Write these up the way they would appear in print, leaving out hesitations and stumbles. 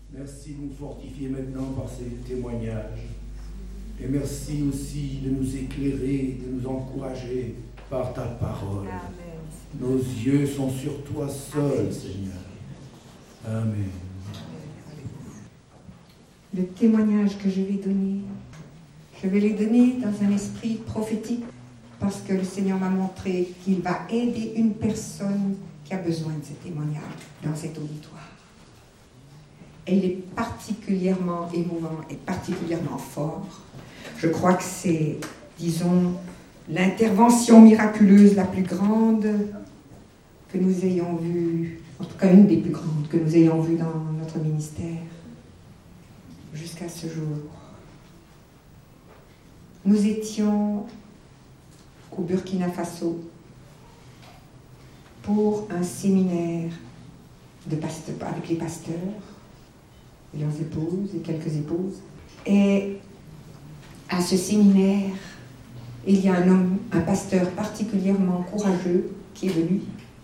Merci de nous fortifier maintenant par ces témoignages. Et merci aussi de nous éclairer, de nous encourager par ta parole. Amen. Nos yeux sont sur toi seul, Seigneur. Amen. Le témoignage que je vais donner, je vais les donner dans un esprit prophétique parce que le Seigneur m'a montré qu'il va aider une personne qui a besoin de ce témoignage dans cet auditoire. Et il est particulièrement émouvant et particulièrement fort. Je crois que c'est, disons, l'intervention miraculeuse la plus grande que nous ayons vue, en tout cas une des plus grandes que nous ayons vues dans notre ministère jusqu'à ce jour. Nous étions au Burkina Faso pour un séminaire de pasteurs, avec les pasteurs et leurs épouses et quelques épouses. Et à ce séminaire, il y a un homme, un pasteur particulièrement courageux qui est venu.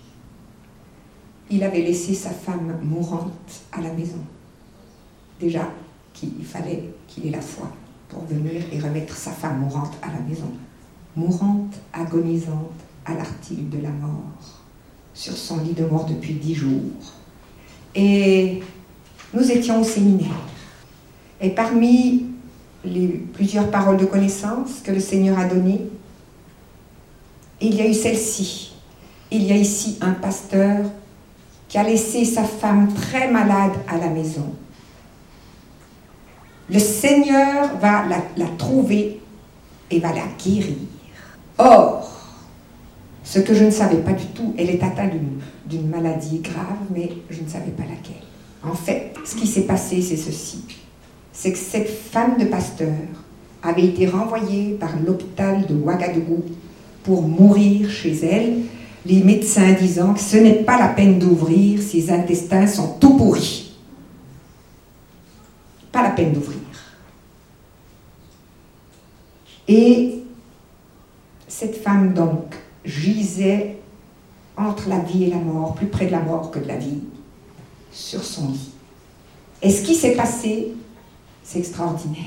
Il avait laissé sa femme mourante à la maison. Déjà qu'il fallait qu'il ait la foi pour venir et remettre sa femme mourante à la maison. Mourante, agonisante, à l'article de la mort, sur son lit de mort depuis 10 jours. Et nous étions au séminaire. Et parmi les plusieurs paroles de connaissance que le Seigneur a données, il y a eu celle-ci. Il y a ici un pasteur qui a laissé sa femme très malade à la maison. Le Seigneur va la trouver et va la guérir. Or, ce que je ne savais pas du tout, elle est atteinte d'une maladie grave, mais je ne savais pas laquelle. En fait, ce qui s'est passé, c'est ceci. C'est que cette femme de pasteur avait été renvoyée par l'hôpital de Ouagadougou pour mourir chez elle, les médecins disant que ce n'est pas la peine d'ouvrir, ses intestins sont tout pourris. Pas la peine d'ouvrir. Et cette femme, donc, gisait entre la vie et la mort, plus près de la mort que de la vie, sur son lit. Et ce qui s'est passé, c'est extraordinaire.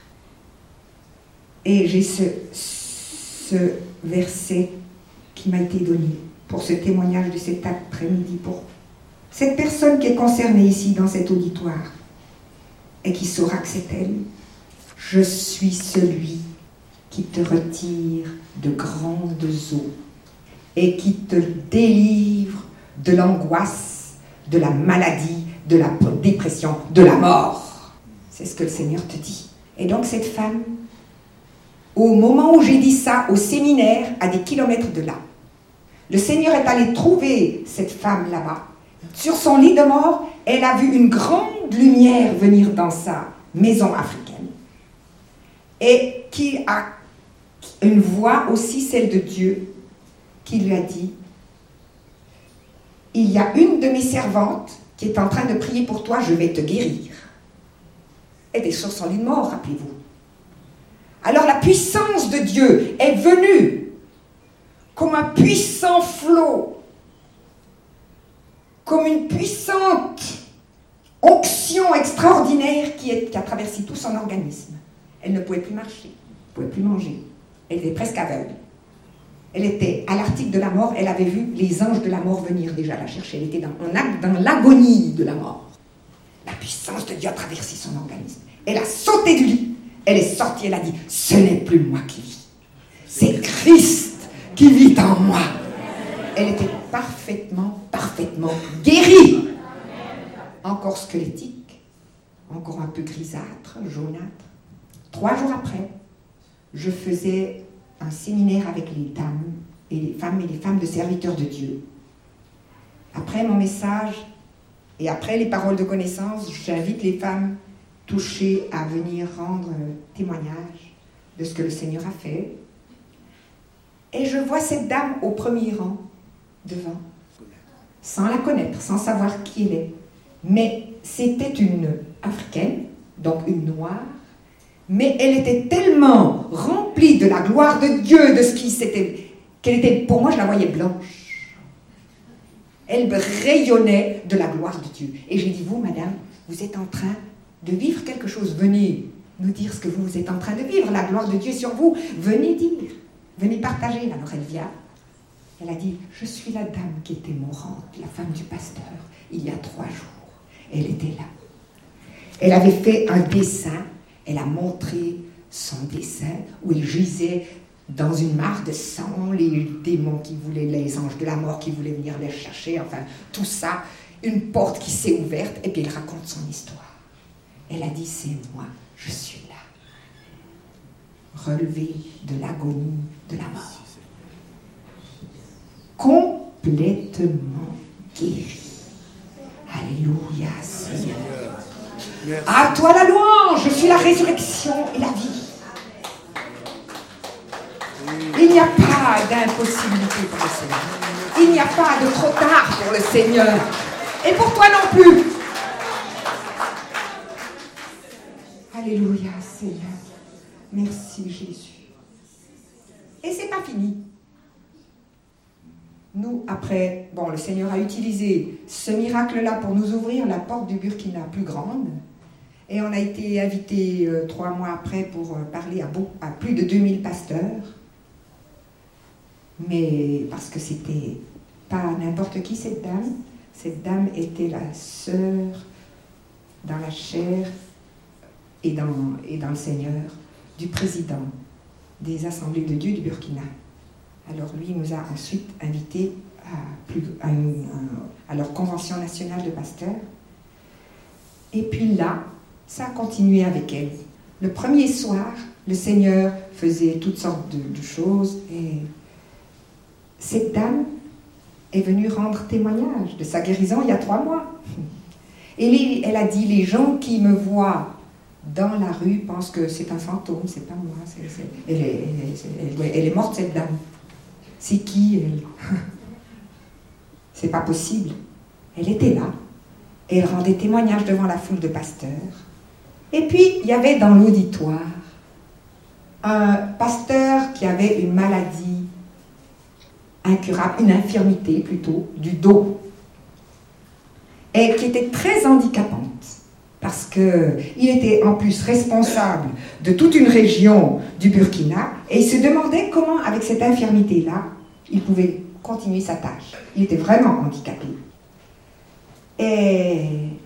Et j'ai ce verset qui m'a été donné pour ce témoignage de cet après-midi, pour cette personne qui est concernée ici dans cet auditoire et qui saura que c'est elle. Je suis celui qui te retire de grandes eaux et qui te délivre de l'angoisse, de la maladie, de la dépression, de la mort. C'est ce que le Seigneur te dit. Et donc cette femme, au moment où j'ai dit ça au séminaire, à des kilomètres de là, le Seigneur est allé trouver cette femme là-bas. Sur son lit de mort, elle a vu une grande lumière venir dans sa maison africaine. Et qui a une voix aussi, celle de Dieu, qui lui a dit « Il y a une de mes servantes qui est en train de prier pour toi, je vais te guérir. » Elle est sur son lit de mort, rappelez-vous. Alors la puissance de Dieu est venue comme un puissant flot, comme une puissante onction extraordinaire qui a traversé tout son organisme. Elle ne pouvait plus marcher, ne pouvait plus manger. Elle était presque aveugle. Elle était à l'article de la mort, elle avait vu les anges de la mort venir déjà la chercher. Elle était dans l'agonie de la mort. La puissance de Dieu a traversé son organisme. Elle a sauté du lit, elle est sortie, elle a dit « Ce n'est plus moi qui vis, c'est Christ qui vit en moi. » Elle était parfaitement guérie. Encore squelettique, encore un peu grisâtre, jaunâtre. 3 jours après, je faisais un séminaire avec les dames et les femmes de serviteurs de Dieu. Après mon message et après les paroles de connaissance, j'invite les femmes touchées à venir rendre témoignage de ce que le Seigneur a fait. Et je vois cette dame au premier rang, devant, sans la connaître, sans savoir qui elle est. Mais c'était une Africaine, donc une noire, mais elle était tellement remplie de la gloire de Dieu, de ce qui s'était, qu'elle était, pour moi je la voyais blanche. Elle rayonnait de la gloire de Dieu. Et j'ai dit, vous madame, vous êtes en train de vivre quelque chose. Venez nous dire ce que vous êtes en train de vivre. La gloire de Dieu est sur vous. Venez dire. Venez partager. Alors elle vient. Elle a dit, je suis la dame qui était mourante, la femme du pasteur, il y a 3 jours. Elle était là. Elle avait fait un dessin. Elle a montré son dessin où il gisait dans une mare de sang, les démons qui voulaient, les anges de la mort qui voulaient venir les chercher, enfin, tout ça, une porte qui s'est ouverte, et puis il raconte son histoire. Elle a dit, c'est moi, je suis là. Relevé de l'agonie de la mort. Complètement guéri. Alléluia, Seigneur. Merci. À toi la louange, je suis la résurrection et la vie. Il n'y a pas d'impossibilité pour le Seigneur. Il n'y a pas de trop tard pour le Seigneur. Et pour toi non plus. Alléluia, Seigneur. Merci, Jésus. Et c'est pas fini. Nous, après, le Seigneur a utilisé ce miracle-là pour nous ouvrir la porte du Burkina plus grande. Et on a été invités 3 mois après pour parler à plus de 2000 pasteurs. Mais parce que c'était pas n'importe qui, cette dame. Cette dame était la sœur dans la chair et dans le Seigneur du président des Assemblées de Dieu du Burkina. Alors lui nous a ensuite invités à leur convention nationale de pasteurs. Et puis là, ça a continué avec elle. Le premier soir, le Seigneur faisait toutes sortes de choses et cette dame est venue rendre témoignage de sa guérison il y a 3 mois. Et elle a dit, les gens qui me voient dans la rue pensent que c'est un fantôme, c'est pas moi. Elle est morte, cette dame. C'est qui, elle? C'est pas possible. Elle était là. Et elle rendait témoignage devant la foule de pasteurs. Et puis, il y avait dans l'auditoire un pasteur qui avait une maladie incurable, une infirmité plutôt, du dos, et qui était très handicapante, parce qu'il était en plus responsable de toute une région du Burkina, et il se demandait comment, avec cette infirmité-là, il pouvait continuer sa tâche. Il était vraiment handicapé. Et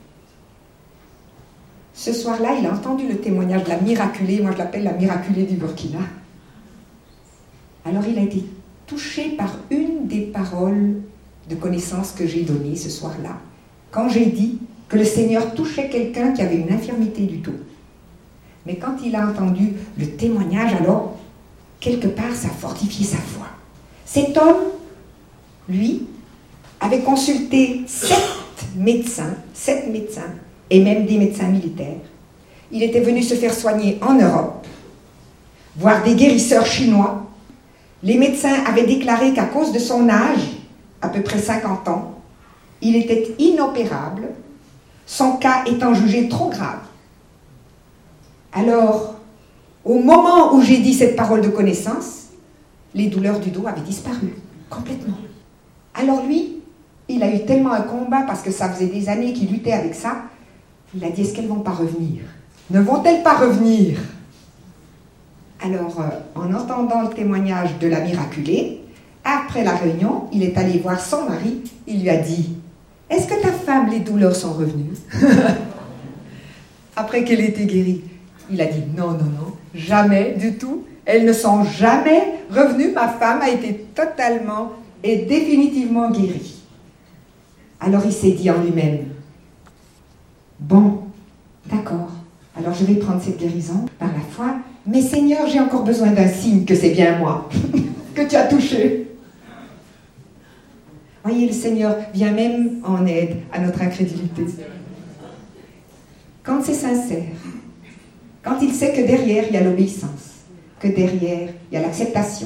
ce soir-là, il a entendu le témoignage de la miraculée, moi je l'appelle la miraculée du Burkina. Alors il a été touché par une des paroles de connaissance que j'ai données ce soir-là, quand j'ai dit que le Seigneur touchait quelqu'un qui avait une infirmité du dos. Mais quand il a entendu le témoignage, alors, quelque part, ça a fortifié sa foi. Cet homme, lui, avait consulté 7 médecins, et même des médecins militaires. Il était venu se faire soigner en Europe, voir des guérisseurs chinois. Les médecins avaient déclaré qu'à cause de son âge, à peu près 50 ans, il était inopérable, son cas étant jugé trop grave. Alors, au moment où j'ai dit cette parole de connaissance, les douleurs du dos avaient disparu, complètement. Alors lui, il a eu tellement un combat, parce que ça faisait des années qu'il luttait avec ça, il a dit, est-ce qu'elles ne vont pas revenir? Ne vont-elles pas revenir? Alors, en entendant le témoignage de la miraculée, après la réunion, il est allé voir son mari, il lui a dit, est-ce que ta femme, les douleurs sont revenues? Après qu'elle était guérie. Il a dit, non, jamais du tout. Elles ne sont jamais revenues. Ma femme a été totalement et définitivement guérie. Alors il s'est dit en lui-même, bon, d'accord, alors je vais prendre cette guérison par la foi, mais Seigneur, j'ai encore besoin d'un signe que c'est bien moi que tu as touché. Voyez, le Seigneur vient même en aide à notre incrédulité. Quand c'est sincère, quand il sait que derrière, il y a l'obéissance, que derrière, il y a l'acceptation.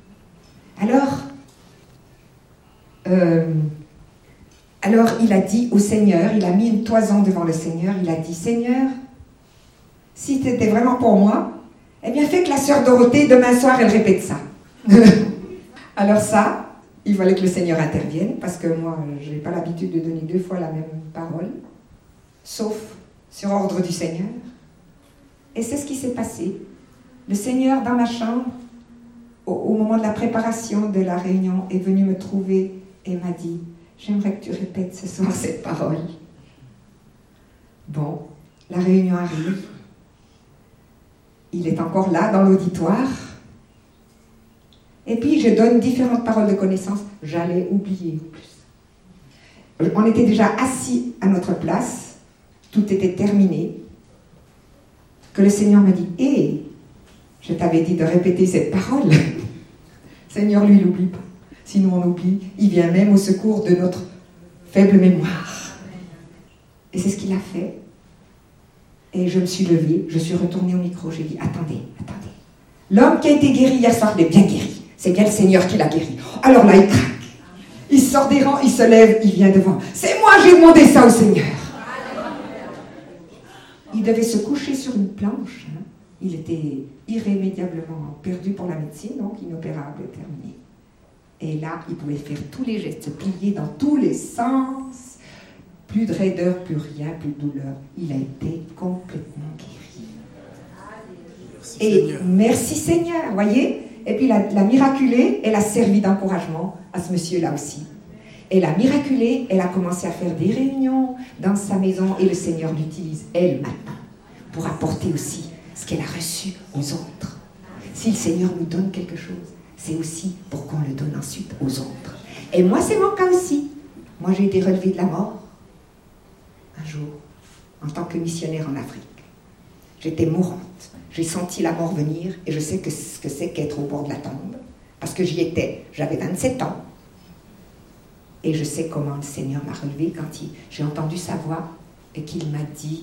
Alors, il a dit au Seigneur, il a mis une toison devant le Seigneur, il a dit, Seigneur, si tu étais vraiment pour moi, eh bien, fais que la sœur Dorothée, demain soir, elle répète ça. Alors ça, il fallait que le Seigneur intervienne, parce que moi, je n'ai pas l'habitude de donner 2 fois la même parole. sauf sur ordre du Seigneur. Et c'est ce qui s'est passé. Le Seigneur, dans ma chambre, au moment de la préparation de la réunion, est venu me trouver et m'a dit « J'aimerais que tu répètes ce soir cette parole. » Bon, la réunion arrive. Il est encore là dans l'auditoire. Et puis je donne différentes paroles de connaissance. J'allais oublier en plus. On était déjà assis à notre place. Tout était terminé. Que le Seigneur me dit « Hé, je t'avais dit de répéter cette parole. » Seigneur, lui, il n'oublie pas. Sinon on oublie. Il vient même au secours de notre faible mémoire. Et c'est ce qu'il a fait. Et je me suis levée, je suis retournée au micro, j'ai dit « Attendez. L'homme qui a été guéri hier soir, il est bien guéri. C'est bien le Seigneur qui l'a guéri. » Alors là, il craque. Il sort des rangs, il se lève, il vient devant. « C'est moi, j'ai demandé ça au Seigneur. » Il devait se coucher sur une planche. Hein. Il était irrémédiablement perdu pour la médecine, donc inopérable, terminé. Et là, il pouvait faire tous les gestes, se plier dans tous les sens. Plus de raideur, plus rien, plus de douleur. Il a été complètement guéri. Merci Et Seigneur. merci Seigneur, voyez. Et puis la miraculée, elle a servi d'encouragement à ce monsieur-là aussi. Et la miraculée, elle a commencé à faire des réunions dans sa maison et le Seigneur l'utilise, elle maintenant, pour apporter aussi ce qu'elle a reçu aux autres. Si le Seigneur nous donne quelque chose, c'est aussi pour qu'on le donne ensuite aux autres. Et moi, c'est mon cas aussi. Moi, j'ai été relevée de la mort un jour, en tant que missionnaire en Afrique. J'étais mourante. J'ai senti la mort venir et je sais ce que c'est qu'être au bord de la tombe, parce que j'y étais. J'avais 27 ans. Et je sais comment le Seigneur m'a relevée quand j'ai entendu sa voix et qu'il m'a dit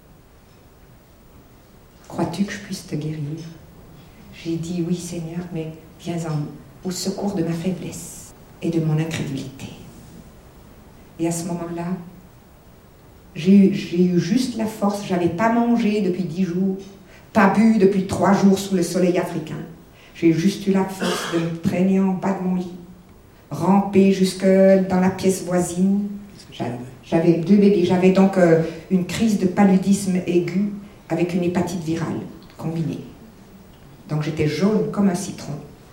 « Crois-tu que je puisse te guérir ?» J'ai dit « Oui Seigneur, mais viens au secours de ma faiblesse et de mon incrédulité. » Et à ce moment-là, j'ai eu juste la force. Je n'avais pas mangé depuis 10 jours, pas bu depuis 3 jours sous le soleil africain. J'ai juste eu la force de me traîner en bas de mon lit, ramper jusque dans la pièce voisine. J'avais 2 bébés. J'avais donc une crise de paludisme aigu avec une hépatite virale combinée. Donc j'étais jaune comme un citron.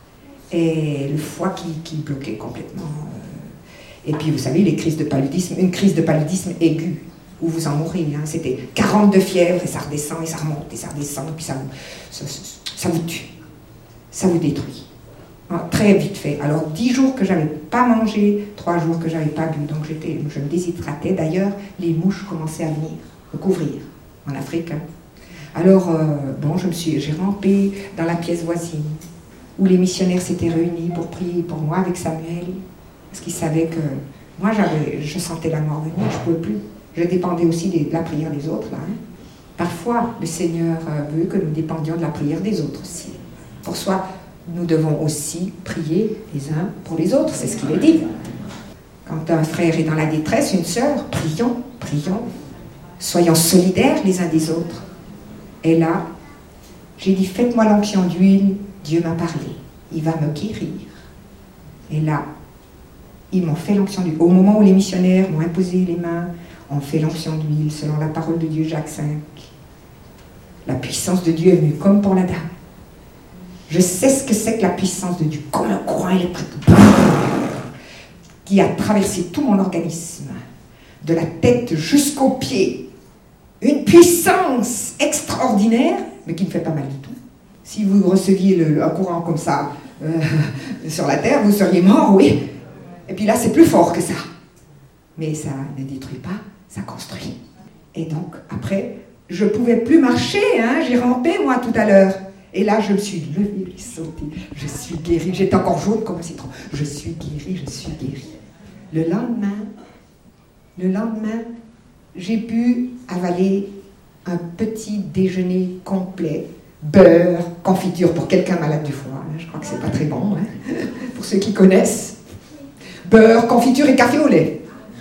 Et le foie qui bloquait complètement. Et puis vous savez, les crises de paludisme, une crise de paludisme aiguë, où vous en mourrez. Hein. C'était 42 fièvres, et ça redescend, et ça remonte, et ça redescend, et puis ça vous tue. Ça vous détruit. Très vite fait. Alors 10 jours que j'avais pas mangé, 3 jours que j'avais pas bu, donc je me déshydratais. D'ailleurs, les mouches commençaient à venir me couvrir en Afrique. Hein. Alors, j'ai rampé dans la pièce voisine, où les missionnaires s'étaient réunis pour prier pour moi avec Samuel, parce qu'ils savaient que moi, je sentais la mort venir, je ne pouvais plus. Je dépendais aussi de la prière des autres. Là, hein. Parfois, le Seigneur veut que nous dépendions de la prière des autres aussi. Pour soi, nous devons aussi prier les uns pour les autres, c'est ce qu'il est dit. Quand un frère est dans la détresse, une sœur, prions. Soyons solidaires les uns des autres. Et là, j'ai dit, faites-moi l'onction d'huile, Dieu m'a parlé, il va me guérir. Et là, ils m'ont fait l'onction d'huile. Au moment où les missionnaires m'ont imposé les mains, on fait l'onction d'huile selon la parole de Dieu, Jacques 5. La puissance de Dieu est venue comme pour la dame. Je sais ce que c'est que la puissance de Dieu, comme un courant électrique qui a traversé tout mon organisme, de la tête jusqu'aux pieds. Une puissance extraordinaire, mais qui ne fait pas mal du tout. Si vous receviez un courant comme ça sur la terre, vous seriez mort, oui. Et puis là, c'est plus fort que ça. Mais ça ne détruit pas, ça construit. Et donc, après, je ne pouvais plus marcher, hein, j'ai rampé, moi, tout à l'heure. Et là, je me suis levée, j'ai sauté, je suis guérie. J'étais encore jaune comme un citron. Je suis guérie. Le lendemain, j'ai pu avaler un petit déjeuner complet, beurre, confiture pour quelqu'un malade du foie. Je crois que c'est pas très bon, hein, pour ceux qui connaissent. Beurre, confiture et café au lait.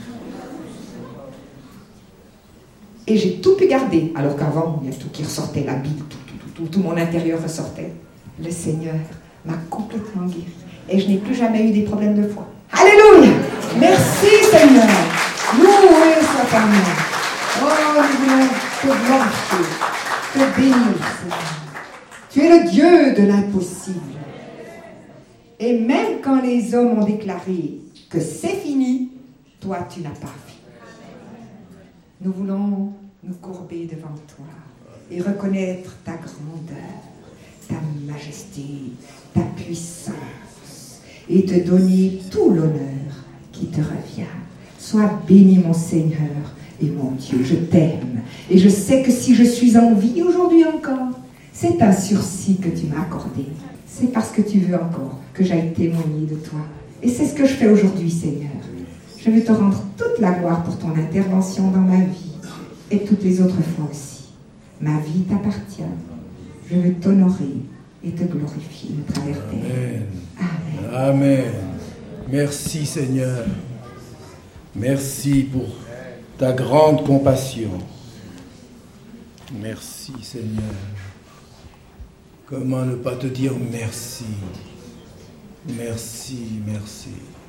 Et j'ai tout pu garder, alors qu'avant, il y a tout qui ressortait, la bile, tout mon intérieur ressortait. Le Seigneur m'a complètement guéri. Et je n'ai plus jamais eu des problèmes de foie. Alléluia! Merci Seigneur! Loué soit ton nom! Oh nous voulons te glorifier, te bénir, Seigneur. Tu es le Dieu de l'impossible. Et même quand les hommes ont déclaré que c'est fini, toi, tu n'as pas fini. Nous voulons nous courber devant toi et reconnaître ta grandeur, ta majesté, ta puissance et te donner tout l'honneur qui te revient. Sois béni, mon Seigneur et mon Dieu. Je t'aime et je sais que si je suis en vie aujourd'hui encore, c'est un sursis que tu m'as accordé. C'est parce que tu veux encore que j'aille témoigner de toi. Et c'est ce que je fais aujourd'hui, Seigneur. Je veux te rendre toute la gloire pour ton intervention dans ma vie et toutes les autres fois aussi. Ma vie t'appartient. Je veux t'honorer et te glorifier à travers Amen. Amen. Amen. Merci, Seigneur. Merci pour ta grande compassion. Merci, Seigneur. Comment ne pas te dire merci? Merci, merci.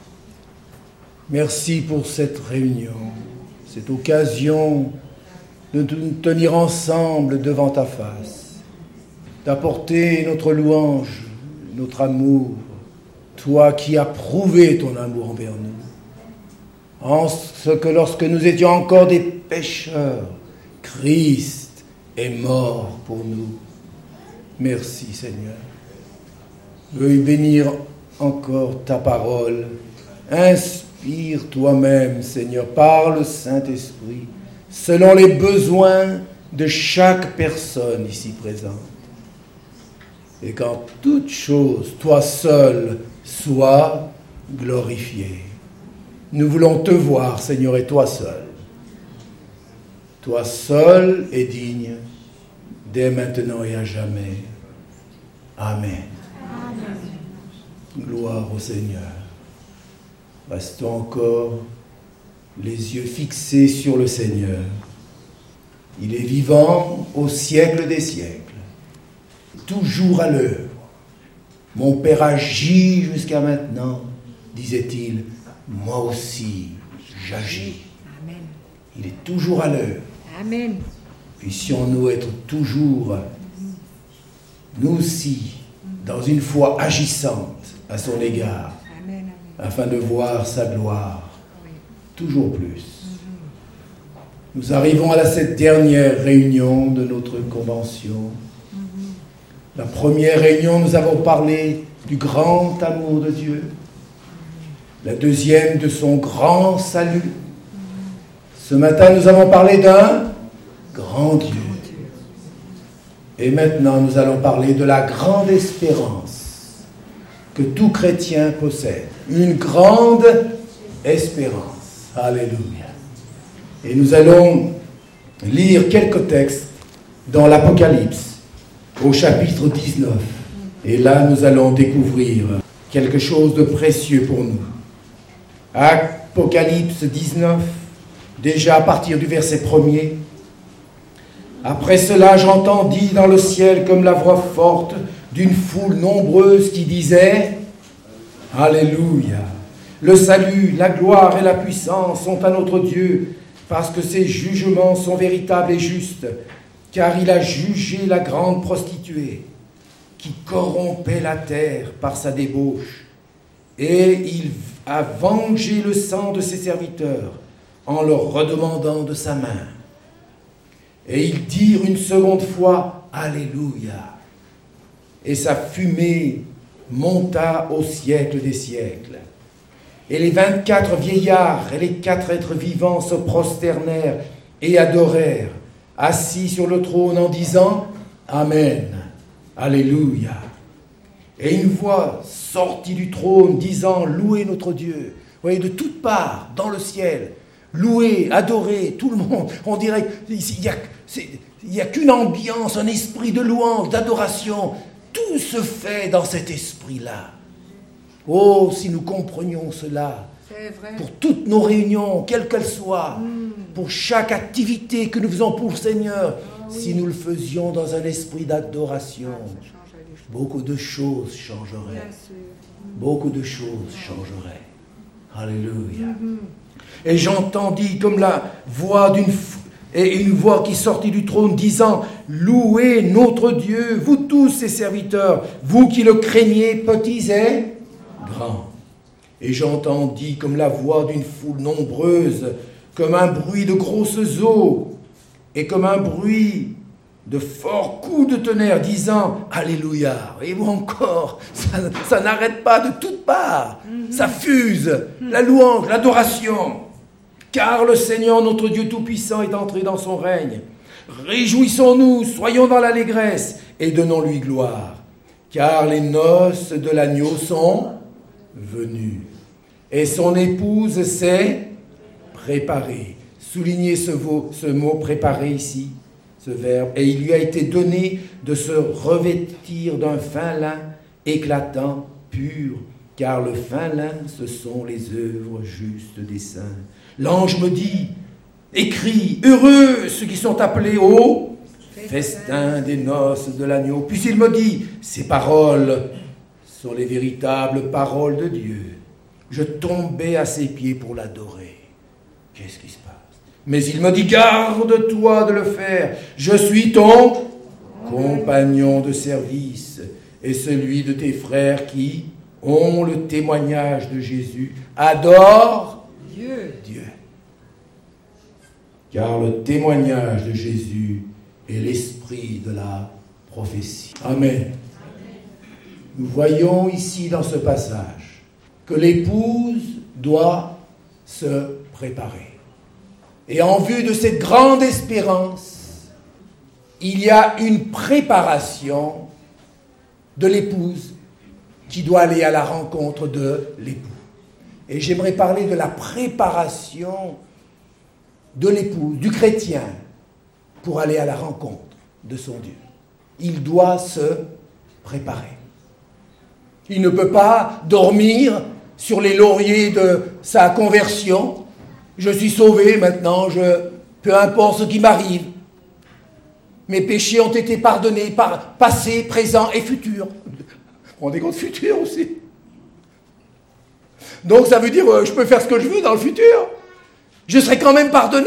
Merci pour cette réunion, cette occasion de nous tenir ensemble devant ta face, d'apporter notre louange, notre amour, toi qui as prouvé ton amour envers nous. En ce que lorsque nous étions encore des pécheurs, Christ est mort pour nous. Merci Seigneur. Veuille bénir encore ta parole. Inspire toi-même, Seigneur, par le Saint-Esprit, selon les besoins de chaque personne ici présente. Et qu'en toute chose, toi seul sois glorifié. Nous voulons te voir, Seigneur, et toi seul. Toi seul est digne, dès maintenant et à jamais. Amen. Amen. Gloire au Seigneur. Restons encore les yeux fixés sur le Seigneur. Il est vivant au siècle des siècles, toujours à l'œuvre. Mon Père agit jusqu'à maintenant, disait-il, moi aussi j'agis. Amen. Il est toujours à l'œuvre. Amen. Puissions-nous être toujours, nous aussi, dans une foi agissante à son égard, Amen. afin de voir sa gloire toujours plus. Nous arrivons à cette dernière réunion de notre convention. La première réunion, nous avons parlé du grand amour de Dieu. La deuxième, de son grand salut. Ce matin, nous avons parlé d'un grand Dieu. Et maintenant, nous allons parler de la grande espérance que tout chrétien possède. Une grande espérance. Alléluia. Et nous allons lire quelques textes dans l'Apocalypse, au chapitre 19. Et là, nous allons découvrir quelque chose de précieux pour nous. Apocalypse 19, déjà à partir du verset 1er. Après cela, j'entendis dans le ciel comme la voix forte d'une foule nombreuse qui disait « Alléluia ! Le salut, la gloire et la puissance sont à notre Dieu, parce que ses jugements sont véritables et justes, car il a jugé la grande prostituée, qui corrompait la terre par sa débauche, et il a vengé le sang de ses serviteurs, en leur redemandant de sa main. Et ils dirent une seconde fois, Alléluia. Et sa fumée monta au siècle des siècles. Et les 24 vieillards et les 4 êtres vivants se prosternèrent et adorèrent, assis sur le trône en disant, Amen, Alléluia. Et une voix sortit du trône disant, Louez notre Dieu. Vous voyez, de toutes parts, dans le ciel, louer, adorer, tout le monde. On dirait qu'il n'y a qu'une ambiance, un esprit de louange, d'adoration. Tout se fait dans cet esprit-là. Oh, si nous comprenions cela, pour toutes nos réunions, quelles qu'elles soient, pour chaque activité que nous faisons pour le Seigneur, si nous le faisions dans un esprit d'adoration, beaucoup de choses changeraient. Beaucoup de choses changeraient. Alléluia. Et j'entendis comme la voix Et une voix qui sortit du trône disant, « Louez notre Dieu, vous tous ses serviteurs, vous qui le craignez, petits et grands. » Et j'entendis comme la voix d'une foule nombreuse, comme un bruit de grosses eaux, et comme un bruit de forts coups de tonnerre, disant, « Alléluia !» Et vous encore, ça n'arrête pas de toutes parts. Ça fuse, la louange, l'adoration. Car le Seigneur, notre Dieu Tout-Puissant, est entré dans son règne. Réjouissons-nous, soyons dans l'allégresse, et donnons-lui gloire. Car les noces de l'agneau sont venues, et son épouse s'est préparée. Soulignez ce mot « préparer » ici, ce verbe. Et il lui a été donné de se revêtir d'un fin lin éclatant, pur, car le fin lin, ce sont les œuvres justes des saints. L'ange me dit, écris, heureux ceux qui sont appelés au festin des noces de l'agneau. Puis il me dit, ces paroles sont les véritables paroles de Dieu. Je tombais à ses pieds pour l'adorer. Qu'est-ce qui se passe? Mais il me dit, garde-toi de le faire. Je suis ton compagnon de service et celui de tes frères qui ont le témoignage de Jésus. Adore Dieu. Car le témoignage de Jésus est l'esprit de la prophétie. Amen. Nous voyons ici dans ce passage que l'épouse doit se préparer. Et en vue de cette grande espérance, il y a une préparation de l'épouse qui doit aller à la rencontre de l'époux. Et j'aimerais parler de la préparation de l'épouse, du chrétien, pour aller à la rencontre de son Dieu. Il doit se préparer. Il ne peut pas dormir sur les lauriers de sa conversion. Je suis sauvé maintenant, peu importe ce qui m'arrive. Mes péchés ont été pardonnés par passé, présent et futur. On rendez compte, futur aussi. Donc ça veut dire je peux faire ce que je veux dans le futur. Je serai quand même pardonné.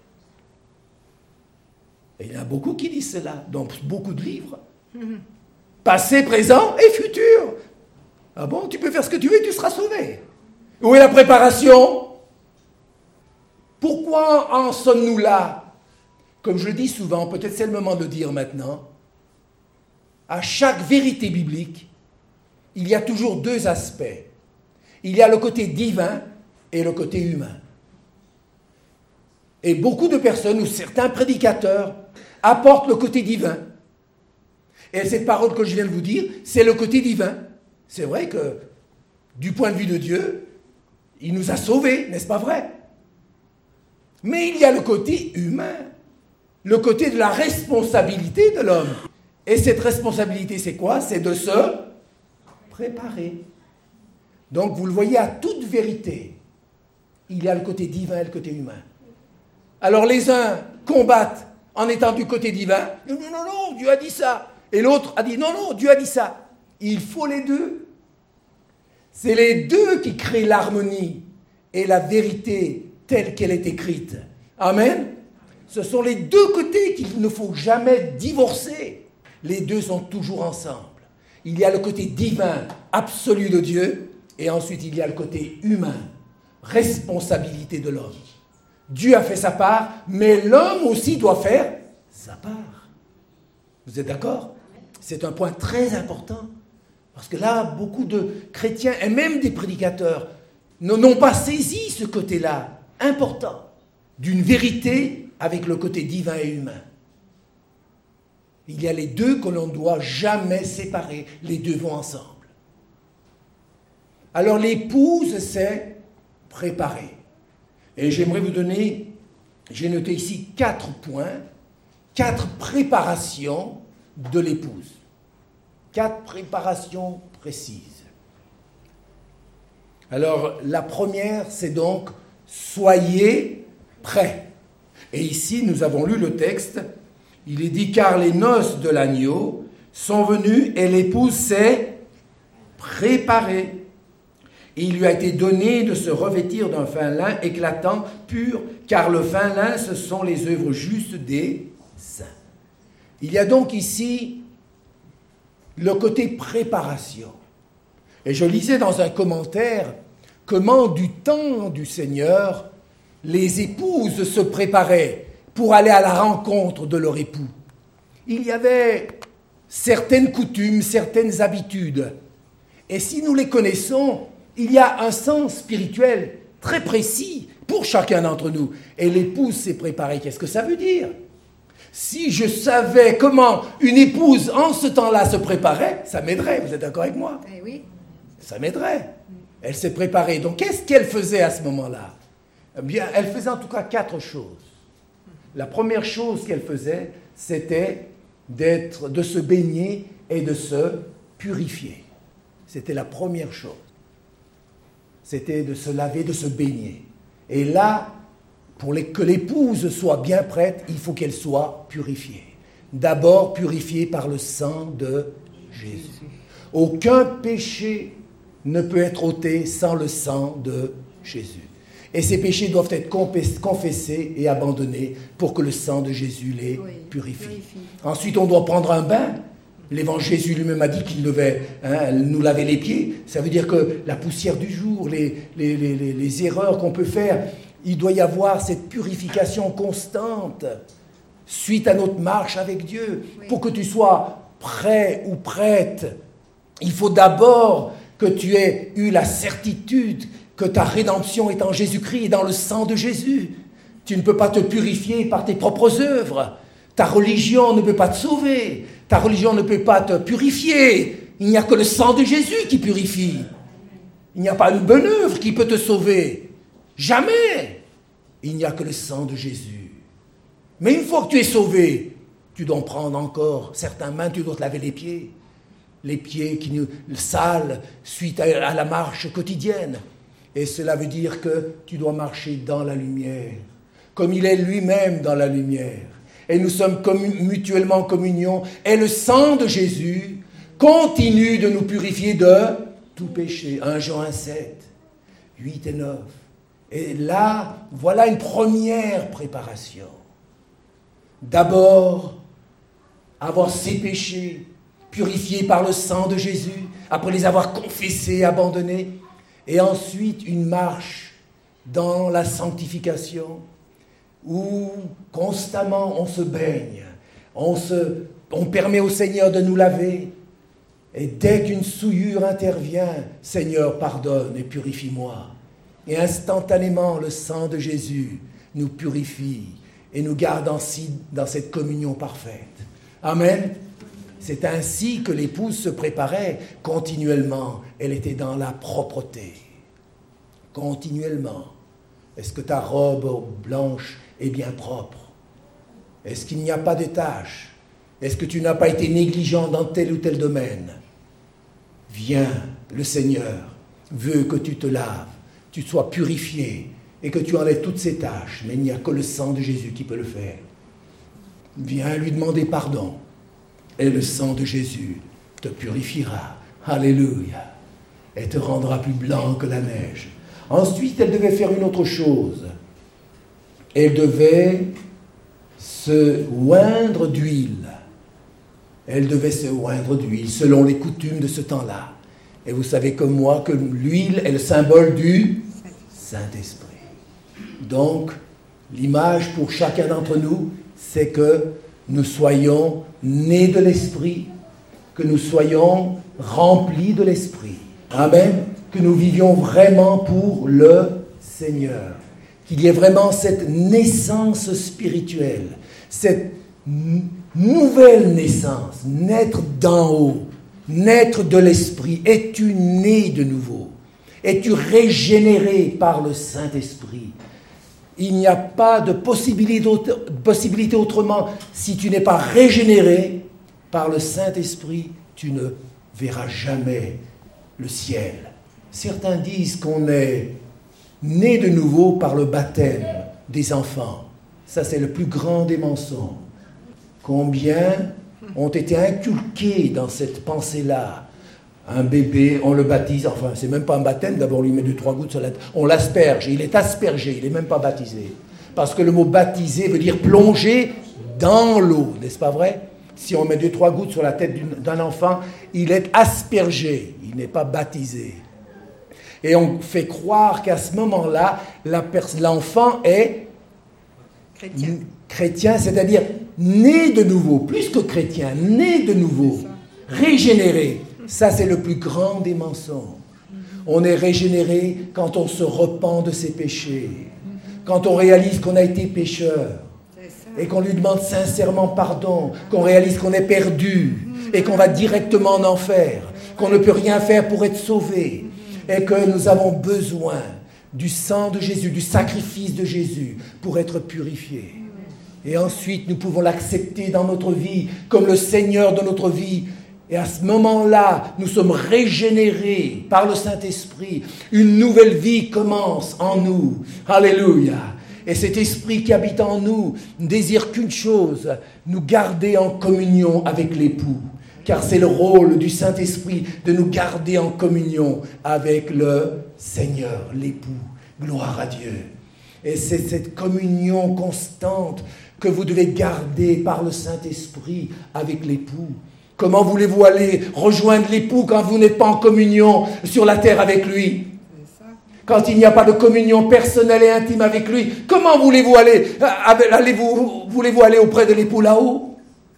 Et il y en a beaucoup qui disent cela, dans beaucoup de livres. Passé, présent et futur. Ah bon, tu peux faire ce que tu veux et tu seras sauvé. Où est la préparation? Pourquoi en sommes-nous là? Comme je le dis souvent, peut-être c'est le moment de le dire maintenant. À chaque vérité biblique, il y a toujours deux aspects. Il y a le côté divin et le côté humain. Et beaucoup de personnes, ou certains prédicateurs, apportent le côté divin. Et cette parole que je viens de vous dire, c'est le côté divin. C'est vrai que, du point de vue de Dieu, il nous a sauvés, n'est-ce pas vrai? Mais il y a le côté humain, le côté de la responsabilité de l'homme. Et cette responsabilité, c'est quoi? C'est de se préparer. Donc, vous le voyez, à toute vérité, il y a le côté divin et le côté humain. Alors, les uns combattent en étant du côté divin. Non, non, non, Dieu a dit ça. Et l'autre a dit, non, non, Dieu a dit ça. Il faut les deux. C'est les deux qui créent l'harmonie et la vérité telle qu'elle est écrite. Amen. Ce sont les deux côtés qu'il ne faut jamais divorcer. Les deux sont toujours ensemble. Il y a le côté divin absolu de Dieu, et ensuite il y a le côté humain, responsabilité de l'homme. Dieu a fait sa part, mais l'homme aussi doit faire sa part. Vous êtes d'accord? C'est un point très important, parce que là, beaucoup de chrétiens, et même des prédicateurs, n'ont pas saisi ce côté-là, important, d'une vérité avec le côté divin et humain. Il y a les deux que l'on ne doit jamais séparer. Les deux vont ensemble. Alors l'épouse s'est préparée. Et j'aimerais vous donner, j'ai noté ici 4 points, 4 préparations de l'épouse. 4 préparations précises. Alors la première, c'est donc « soyez prêts ». Et ici, nous avons lu le texte. Il est dit, car les noces de l'agneau sont venues et l'épouse s'est préparée. Et il lui a été donné de se revêtir d'un fin lin éclatant, pur, car le fin lin, ce sont les œuvres justes des saints. Il y a donc ici le côté préparation. Et je lisais dans un commentaire comment du temps du Seigneur, les épouses se préparaient pour aller à la rencontre de leur époux. Il y avait certaines coutumes, certaines habitudes. Et si nous les connaissons, il y a un sens spirituel très précis pour chacun d'entre nous. Et l'épouse s'est préparée. Qu'est-ce que ça veut dire? Si je savais comment une épouse en ce temps-là se préparait, ça m'aiderait. Vous êtes d'accord avec moi? Eh oui. Ça m'aiderait. Elle s'est préparée. Donc, qu'est-ce qu'elle faisait à ce moment-là? Eh bien, elle faisait en tout cas 4 choses. La première chose qu'elle faisait, c'était de se baigner et de se purifier. C'était la première chose. C'était de se laver, de se baigner. Et là, pour que l'épouse soit bien prête, il faut qu'elle soit purifiée. D'abord purifiée par le sang de Jésus. Aucun péché ne peut être ôté sans le sang de Jésus. Et ces péchés doivent être confessés et abandonnés pour que le sang de Jésus les purifie. Ensuite, on doit prendre un bain. L'évangile, Jésus lui-même a dit qu'il devait nous laver les pieds. Ça veut dire que la poussière du jour, les erreurs qu'on peut faire, il doit y avoir cette purification constante suite à notre marche avec Dieu. Pour que tu sois prêt ou prête, il faut d'abord que tu aies eu la certitude que ta rédemption est en Jésus-Christ et dans le sang de Jésus. Tu ne peux pas te purifier par tes propres œuvres. Ta religion ne peut pas te sauver. Ta religion ne peut pas te purifier. Il n'y a que le sang de Jésus qui purifie. Il n'y a pas une bonne œuvre qui peut te sauver. Jamais. Il n'y a que le sang de Jésus. Mais une fois que tu es sauvé, tu dois en prendre encore certains mains, tu dois te laver les pieds. Les pieds qui nous sales suite à la marche quotidienne. Et cela veut dire que tu dois marcher dans la lumière, comme il est lui-même dans la lumière. Et nous sommes mutuellement en communion. Et le sang de Jésus continue de nous purifier de tout péché. 1 Jean 7, 8 et 9. Et là, voilà une première préparation. D'abord, avoir ses péchés purifiés par le sang de Jésus, après les avoir confessés et abandonnés. Et ensuite, une marche dans la sanctification, où constamment on se baigne, on permet au Seigneur de nous laver. Et dès qu'une souillure intervient, Seigneur, pardonne et purifie-moi. Et instantanément, le sang de Jésus nous purifie et nous garde ainsi dans cette communion parfaite. Amen. C'est ainsi que l'épouse se préparait continuellement. Elle était dans la propreté. Continuellement. Est-ce que ta robe blanche est bien propre? Est-ce qu'il n'y a pas de taches? Est-ce que tu n'as pas été négligent dans tel ou tel domaine? Viens, le Seigneur veut que tu te laves, tu sois purifié et que tu enlèves toutes ces taches. Mais il n'y a que le sang de Jésus qui peut le faire. Viens lui demander pardon. Et le sang de Jésus te purifiera. Alléluia. Et te rendra plus blanc que la neige. Ensuite, elle devait faire une autre chose. Elle devait se oindre d'huile. Elle devait se oindre d'huile, selon les coutumes de ce temps-là. Et vous savez comme moi que l'huile est le symbole du Saint-Esprit. Donc, l'image pour chacun d'entre nous, c'est que nous soyons nés de l'Esprit, que nous soyons remplis de l'Esprit. Amen. Que nous vivions vraiment pour le Seigneur. Qu'il y ait vraiment cette naissance spirituelle, cette nouvelle naissance, naître d'en haut, naître de l'Esprit. Es-tu né de nouveau? Es-tu régénéré par le Saint-Esprit? Il n'y a pas de possibilité autrement. Si tu n'es pas régénéré par le Saint-Esprit, tu ne verras jamais le ciel. Certains disent qu'on est né de nouveau par le baptême des enfants. Ça, c'est le plus grand des mensonges. Combien ont été inculqués dans cette pensée-là Un bébé, on le baptise, enfin, c'est même pas un baptême, d'abord on lui met 2-3 gouttes sur la tête, on l'asperge, il est aspergé, il n'est même pas baptisé. Parce que le mot baptiser veut dire plonger dans l'eau, n'est-ce pas vrai? Si on met 2-3 gouttes sur la tête d'un enfant, il est aspergé, il n'est pas baptisé. Et on fait croire qu'à ce moment-là, l'enfant est chrétien, c'est-à-dire né de nouveau, plus que chrétien, né de nouveau, régénéré. Ça, c'est le plus grand des mensonges. On est régénéré quand on se repent de ses péchés, quand on réalise qu'on a été pécheur et qu'on lui demande sincèrement pardon, qu'on réalise qu'on est perdu et qu'on va directement en enfer, qu'on ne peut rien faire pour être sauvé et que nous avons besoin du sang de Jésus, du sacrifice de Jésus pour être purifiés. Et ensuite, nous pouvons l'accepter dans notre vie comme le Seigneur de notre vie. Et à ce moment-là, nous sommes régénérés par le Saint-Esprit. Une nouvelle vie commence en nous. Alléluia. Et cet esprit qui habite en nous ne désire qu'une chose, nous garder en communion avec l'époux. Car c'est le rôle du Saint-Esprit de nous garder en communion avec le Seigneur, l'époux. Gloire à Dieu. Et c'est cette communion constante que vous devez garder par le Saint-Esprit avec l'époux. Comment voulez-vous aller rejoindre l'époux quand vous n'êtes pas en communion sur la terre avec lui? Quand il n'y a pas de communion personnelle et intime avec lui, comment voulez-vous aller? Voulez-vous aller auprès de l'époux là-haut?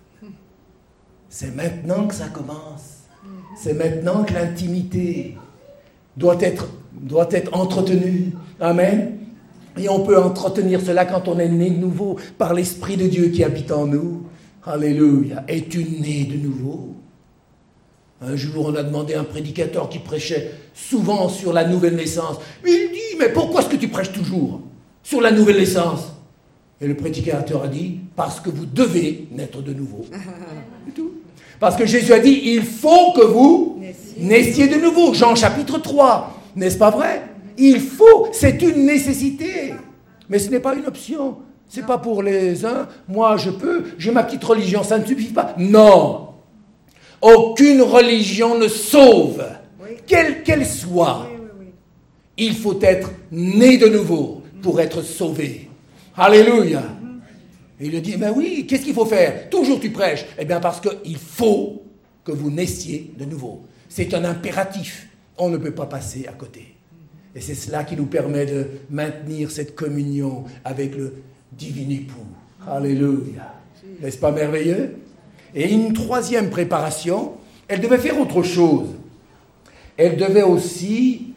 C'est maintenant que ça commence. C'est maintenant que l'intimité doit être entretenue. Amen. Et on peut entretenir cela quand on est né de nouveau par l'Esprit de Dieu qui habite en nous. Alléluia. Es-tu né de nouveau? Un jour, on a demandé à un prédicateur qui prêchait souvent sur la nouvelle naissance. Il dit, mais pourquoi est-ce que tu prêches toujours sur la nouvelle naissance? Et le prédicateur a dit, parce que vous devez naître de nouveau. C'est tout. Parce que Jésus a dit, il faut que vous naissiez de nouveau. Jean chapitre 3, n'est-ce pas vrai? Il faut, c'est une nécessité. Mais ce n'est pas une option. Ce n'est pas pour les uns. Moi, je peux, j'ai ma petite religion, ça ne suffit pas. Non. Aucune religion ne sauve, quelle qu'elle soit. Il faut être né de nouveau pour être sauvé. Alléluia. Et il lui dit, mais oui, qu'est-ce qu'il faut faire? Toujours tu prêches. Eh bien, parce qu'il faut que vous naissiez de nouveau. C'est un impératif. On ne peut pas passer à côté. Et c'est cela qui nous permet de maintenir cette communion avec le divin époux. Alléluia. N'est-ce pas merveilleux? Et une troisième préparation, elle devait faire autre chose. Elle devait aussi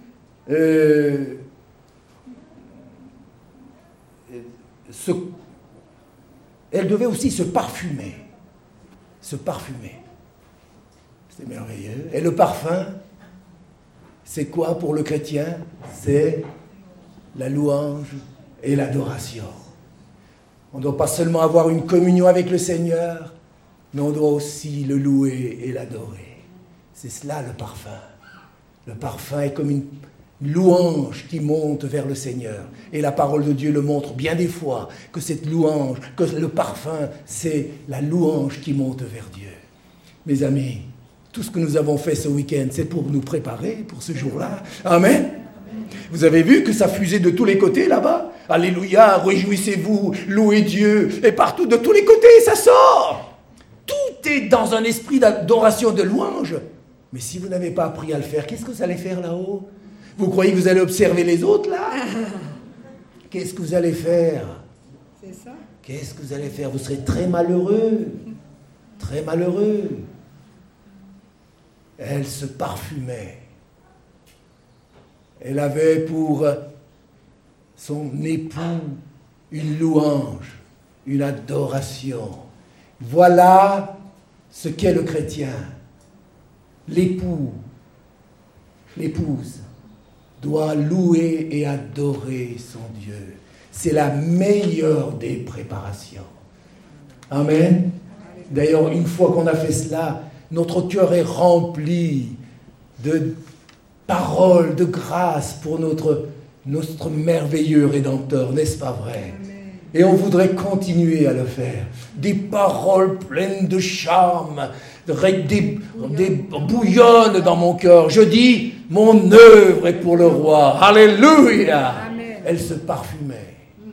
se parfumer. Se parfumer. C'est merveilleux. Et le parfum, c'est quoi pour le chrétien? C'est la louange et l'adoration. On ne doit pas seulement avoir une communion avec le Seigneur, mais on doit aussi le louer et l'adorer. C'est cela le parfum. Le parfum est comme une louange qui monte vers le Seigneur. Et la parole de Dieu le montre bien des fois, que cette louange, que le parfum, c'est la louange qui monte vers Dieu. Mes amis, tout ce que nous avons fait ce week-end, c'est pour nous préparer pour ce jour-là. Amen. Vous avez vu que ça fusait de tous les côtés là-bas? Alléluia, réjouissez-vous, louez Dieu. Et partout, de tous les côtés, ça sort. Tout est dans un esprit d'adoration, de louange. Mais si vous n'avez pas appris à le faire, qu'est-ce que vous allez faire là-haut? Vous croyez que vous allez observer les autres là? Qu'est-ce que vous allez faire? C'est ça. Qu'est-ce que vous allez faire? Vous serez très malheureux. Très malheureux. Elle se parfumait. Elle avait pour son époux une louange, une adoration. Voilà ce qu'est le chrétien. L'époux, l'épouse doit louer et adorer son Dieu. C'est la meilleure des préparations. Amen. D'ailleurs, une fois qu'on a fait cela, notre cœur est rempli de paroles de grâce pour notre merveilleux Rédempteur, n'est-ce pas vrai? Et on voudrait continuer à le faire. Des paroles pleines de charme, des bouillonnent dans mon cœur. Je dis, mon œuvre est pour le roi. Alléluia. Amen. Elle se parfumait.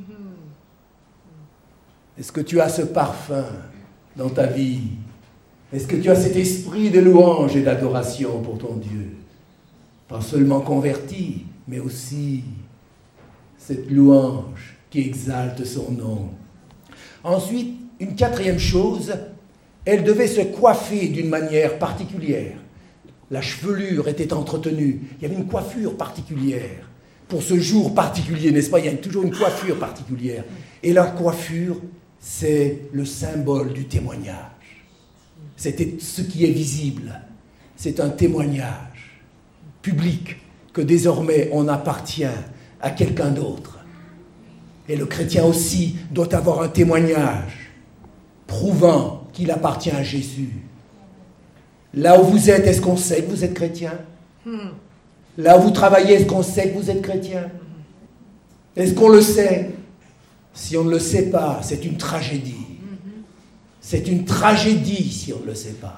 Est-ce que tu as ce parfum dans ta vie? Est-ce que tu as cet esprit de louange et d'adoration pour ton Dieu? Pas seulement converti, mais aussi cette louange qui exalte son nom. Ensuite, une quatrième chose, elle devait se coiffer d'une manière particulière. La chevelure était entretenue. Il y avait une coiffure particulière. Pour ce jour particulier, n'est-ce pas? Il y a toujours une coiffure particulière. Et la coiffure, c'est le symbole du témoignage. C'était ce qui est visible. C'est un témoignage public que désormais on appartient à quelqu'un d'autre. Et le chrétien aussi doit avoir un témoignage prouvant qu'il appartient à Jésus. Là où vous êtes, est-ce qu'on sait que vous êtes chrétien? Là où vous travaillez, est-ce qu'on sait que vous êtes chrétien? Est-ce qu'on le sait? Si on ne le sait pas, c'est une tragédie. C'est une tragédie si on ne le sait pas.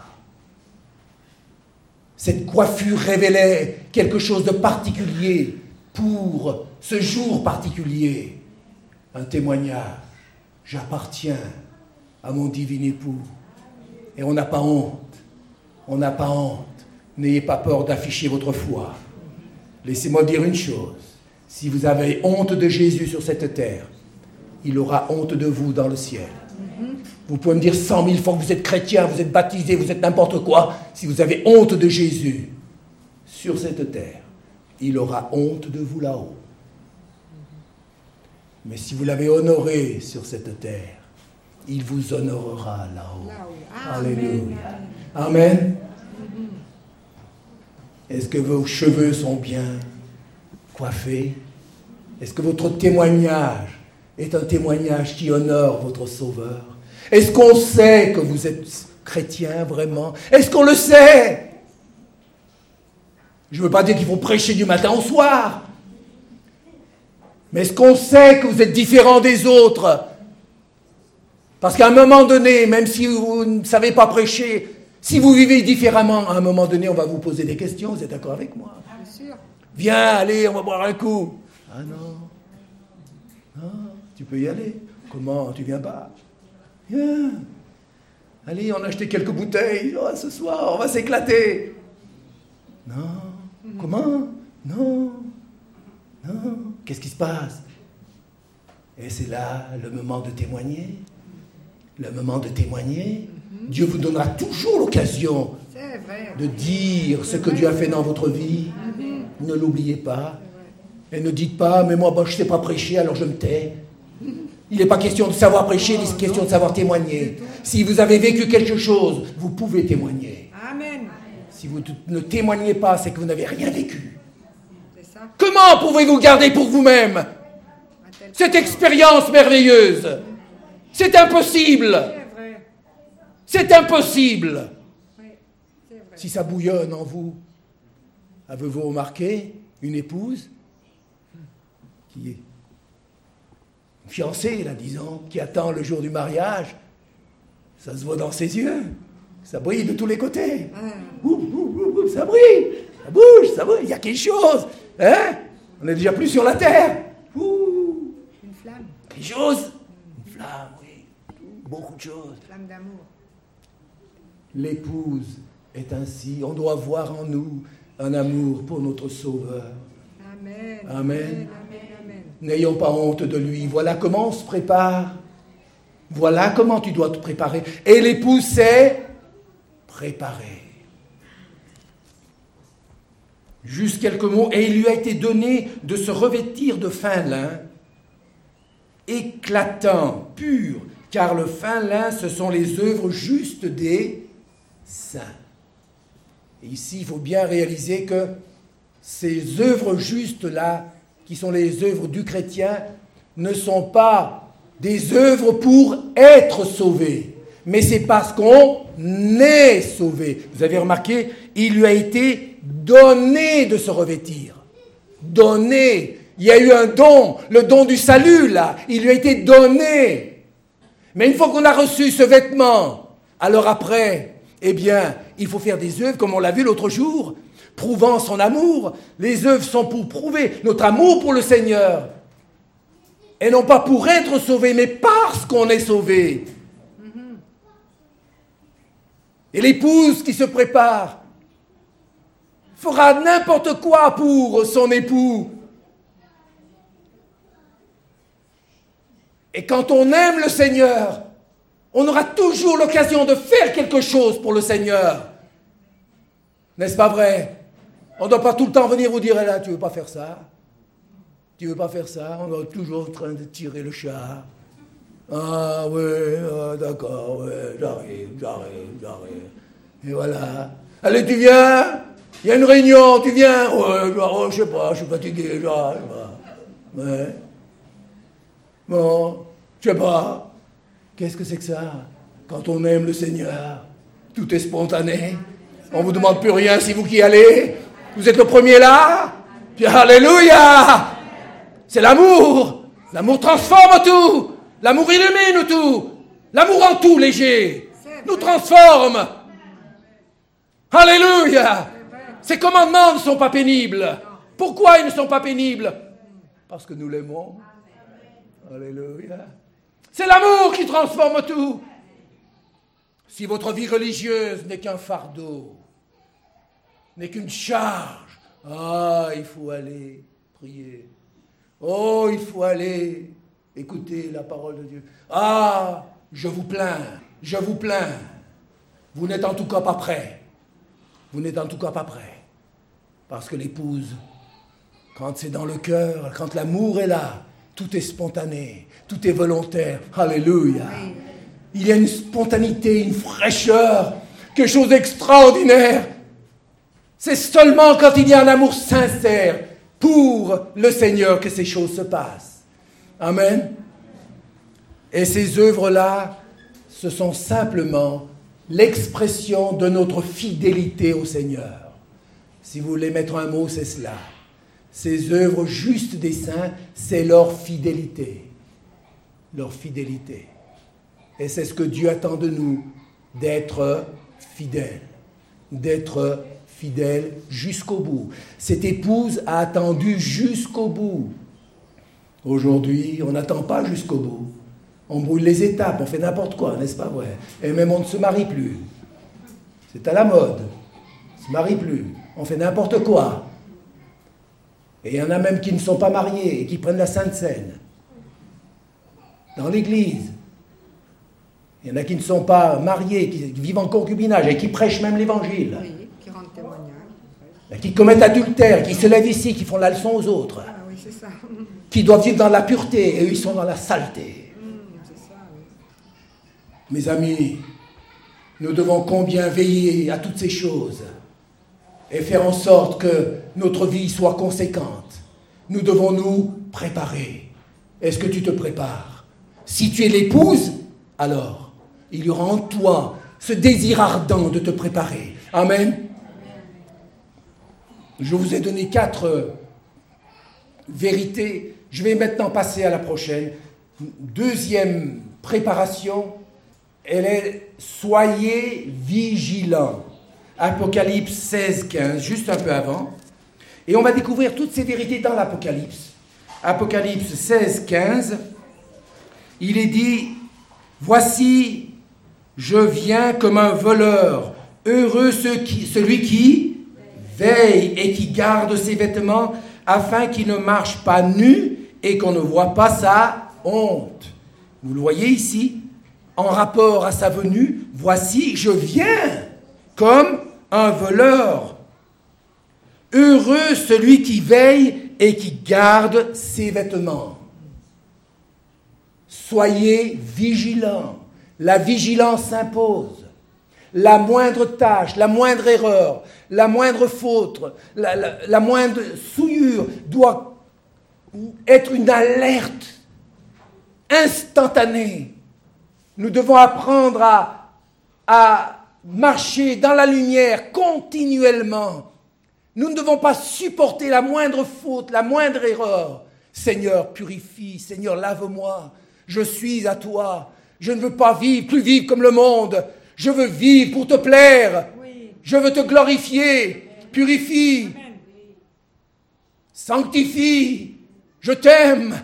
Cette coiffure révélait quelque chose de particulier pour ce jour particulier. Un témoignage. J'appartiens à mon divin époux. Et on n'a pas honte. On n'a pas honte. N'ayez pas peur d'afficher votre foi. Laissez-moi dire une chose. Si vous avez honte de Jésus sur cette terre, il aura honte de vous dans le ciel. Vous pouvez me dire 100 000 fois que vous êtes chrétien, vous êtes baptisé, vous êtes n'importe quoi. Si vous avez honte de Jésus sur cette terre, il aura honte de vous là-haut. Mais si vous l'avez honoré sur cette terre, il vous honorera là-haut. Alléluia. Amen. Est-ce que vos cheveux sont bien coiffés? Est-ce que votre témoignage est un témoignage qui honore votre Sauveur? Est-ce qu'on sait que vous êtes chrétien vraiment? Est-ce qu'on le sait? Je ne veux pas dire qu'il faut prêcher du matin au soir. Mais est-ce qu'on sait que vous êtes différent des autres? Parce qu'à un moment donné, même si vous ne savez pas prêcher, si vous vivez différemment, à un moment donné, on va vous poser des questions. Vous êtes d'accord avec moi? Bien sûr. Viens, allez, on va boire un coup. Ah non. Non, tu peux y aller. Comment? Tu viens pas? Viens. Allez, on a acheté quelques bouteilles. Oh, ce soir, on va s'éclater. Non. Comment? Non. Non. Qu'est-ce qui se passe? Et c'est là le moment de témoigner. Le moment de témoigner. Dieu vous donnera toujours l'occasion de dire ce que Dieu a fait dans votre vie. Ne l'oubliez pas. Et ne dites pas, mais moi, je ne sais pas prêcher, alors je me tais. Il n'est pas question de savoir prêcher, il est question de savoir témoigner. Si vous avez vécu quelque chose, vous pouvez témoigner. Amen. Si vous ne témoignez pas, c'est que vous n'avez rien vécu. Comment pouvez-vous garder pour vous-même cette expérience merveilleuse? C'est impossible. C'est impossible. Si ça bouillonne en vous, avez-vous remarqué une épouse qui est une fiancée, là, disons, qui attend le jour du mariage? Ça se voit dans ses yeux. Ça brille de tous les côtés. Ça brille. Ça bouge, ça bouge. Il y a quelque chose. Hein? On n'est déjà plus sur la terre. Une flamme. Quelque chose. Une flamme, oui. Beaucoup de choses. Flamme d'amour. L'épouse est ainsi. On doit voir en nous un amour pour notre Sauveur. Amen. Amen. Amen. Amen. N'ayons pas honte de lui. Voilà comment on se prépare. Voilà comment tu dois te préparer. Et l'épouse s'est préparée. Juste quelques mots. Et il lui a été donné de se revêtir de fin lin, éclatant, pur, car le fin lin, ce sont les œuvres justes des saints. Et ici, il faut bien réaliser que ces œuvres justes-là, qui sont les œuvres du chrétien, ne sont pas des œuvres pour être sauvés, mais c'est parce qu'on est sauvé. Vous avez remarqué, il lui a été donné de se revêtir. Donné. Il y a eu un don, le don du salut, là. Il lui a été donné. Mais une fois qu'on a reçu ce vêtement, alors après, eh bien, il faut faire des œuvres, comme on l'a vu l'autre jour, prouvant son amour. Les œuvres sont pour prouver notre amour pour le Seigneur. Et non pas pour être sauvé, mais parce qu'on est sauvé. Et l'épouse qui se prépare fera n'importe quoi pour son époux. Et quand on aime le Seigneur, on aura toujours l'occasion de faire quelque chose pour le Seigneur. N'est-ce pas vrai? On ne doit pas tout le temps venir vous dire, là, tu ne veux pas faire ça? Tu ne veux pas faire ça? On est toujours en train de tirer le chat. Ah oui, d'accord, ouais, j'arrive. Et voilà. Allez, tu viens? Il y a une réunion, tu viens? Ouais, je sais pas, je suis fatigué, ouais. Bon, je sais pas. Qu'est-ce que c'est que ça? Quand on aime le Seigneur, tout est spontané. On ne vous demande plus rien, c'est vous qui allez. Vous êtes le premier là. Puis alléluia! C'est l'amour. L'amour transforme tout. L'amour illumine tout. L'amour rend tout léger. Nous transforme. Alléluia! Ces commandements ne sont pas pénibles. Pourquoi ils ne sont pas pénibles? Parce que nous l'aimons. Alléluia. C'est l'amour qui transforme tout. Si votre vie religieuse n'est qu'un fardeau, n'est qu'une charge, il faut aller prier. Oh, il faut aller écouter la parole de Dieu. Je vous plains. Vous n'êtes en tout cas pas prêts. Parce que l'épouse, quand c'est dans le cœur, quand l'amour est là, tout est spontané, tout est volontaire. Alléluia. Il y a une spontanéité, une fraîcheur, quelque chose d'extraordinaire. C'est seulement quand il y a un amour sincère pour le Seigneur que ces choses se passent. Amen. Et ces œuvres-là, ce sont simplement l'expression de notre fidélité au Seigneur. Si vous voulez mettre un mot, c'est cela. Ces œuvres justes des saints, c'est leur fidélité. Leur fidélité. Et c'est ce que Dieu attend de nous, d'être fidèles. D'être fidèles jusqu'au bout. Cette épouse a attendu jusqu'au bout. Aujourd'hui, on n'attend pas jusqu'au bout. On brûle les étapes, on fait n'importe quoi, n'est-ce pas vrai? Et même on ne se marie plus. C'est à la mode. On ne se marie plus. On fait n'importe quoi. Et il y en a même qui ne sont pas mariés et qui prennent la Sainte Seine. Dans l'église. Il y en a qui ne sont pas mariés, qui vivent en concubinage et qui prêchent même l'évangile. Oui, qui rendent témoignage. Qui commettent adultère, qui se lèvent ici, qui font la leçon aux autres. Ah oui, c'est ça. Qui doivent vivre dans la pureté et eux ils sont dans la saleté. C'est ça, oui. Mes amis, nous devons combien veiller à toutes ces choses et faire en sorte que notre vie soit conséquente. Nous devons nous préparer. Est-ce que tu te prépares? Si tu es l'épouse, alors il y aura en toi ce désir ardent de te préparer. Amen. Je vous ai donné 4 vérités. Je vais maintenant passer à la prochaine. Deuxième préparation, elle est « Soyez vigilants ». Apocalypse 16, 15, juste un peu avant. Et on va découvrir toutes ces vérités dans l'Apocalypse. Apocalypse 16, 15, il est dit « Voici, je viens comme un voleur, heureux celui qui veille et qui garde ses vêtements, afin qu'il ne marche pas nu et qu'on ne voit pas sa honte. » Vous le voyez ici, en rapport à sa venue, « Voici, je viens comme un voleur. Heureux celui qui veille et qui garde ses vêtements. » Soyez vigilants. La vigilance s'impose. La moindre tâche, la moindre erreur, la moindre faute, la moindre souillure doit être une alerte instantanée. Nous devons apprendre à marcher dans la lumière continuellement. Nous ne devons pas supporter la moindre faute, la moindre erreur. Seigneur, purifie, Seigneur, lave-moi. Je suis à toi. Je ne veux pas plus vivre comme le monde. Je veux vivre pour te plaire. Je veux te glorifier. Purifie. Sanctifie. Je t'aime.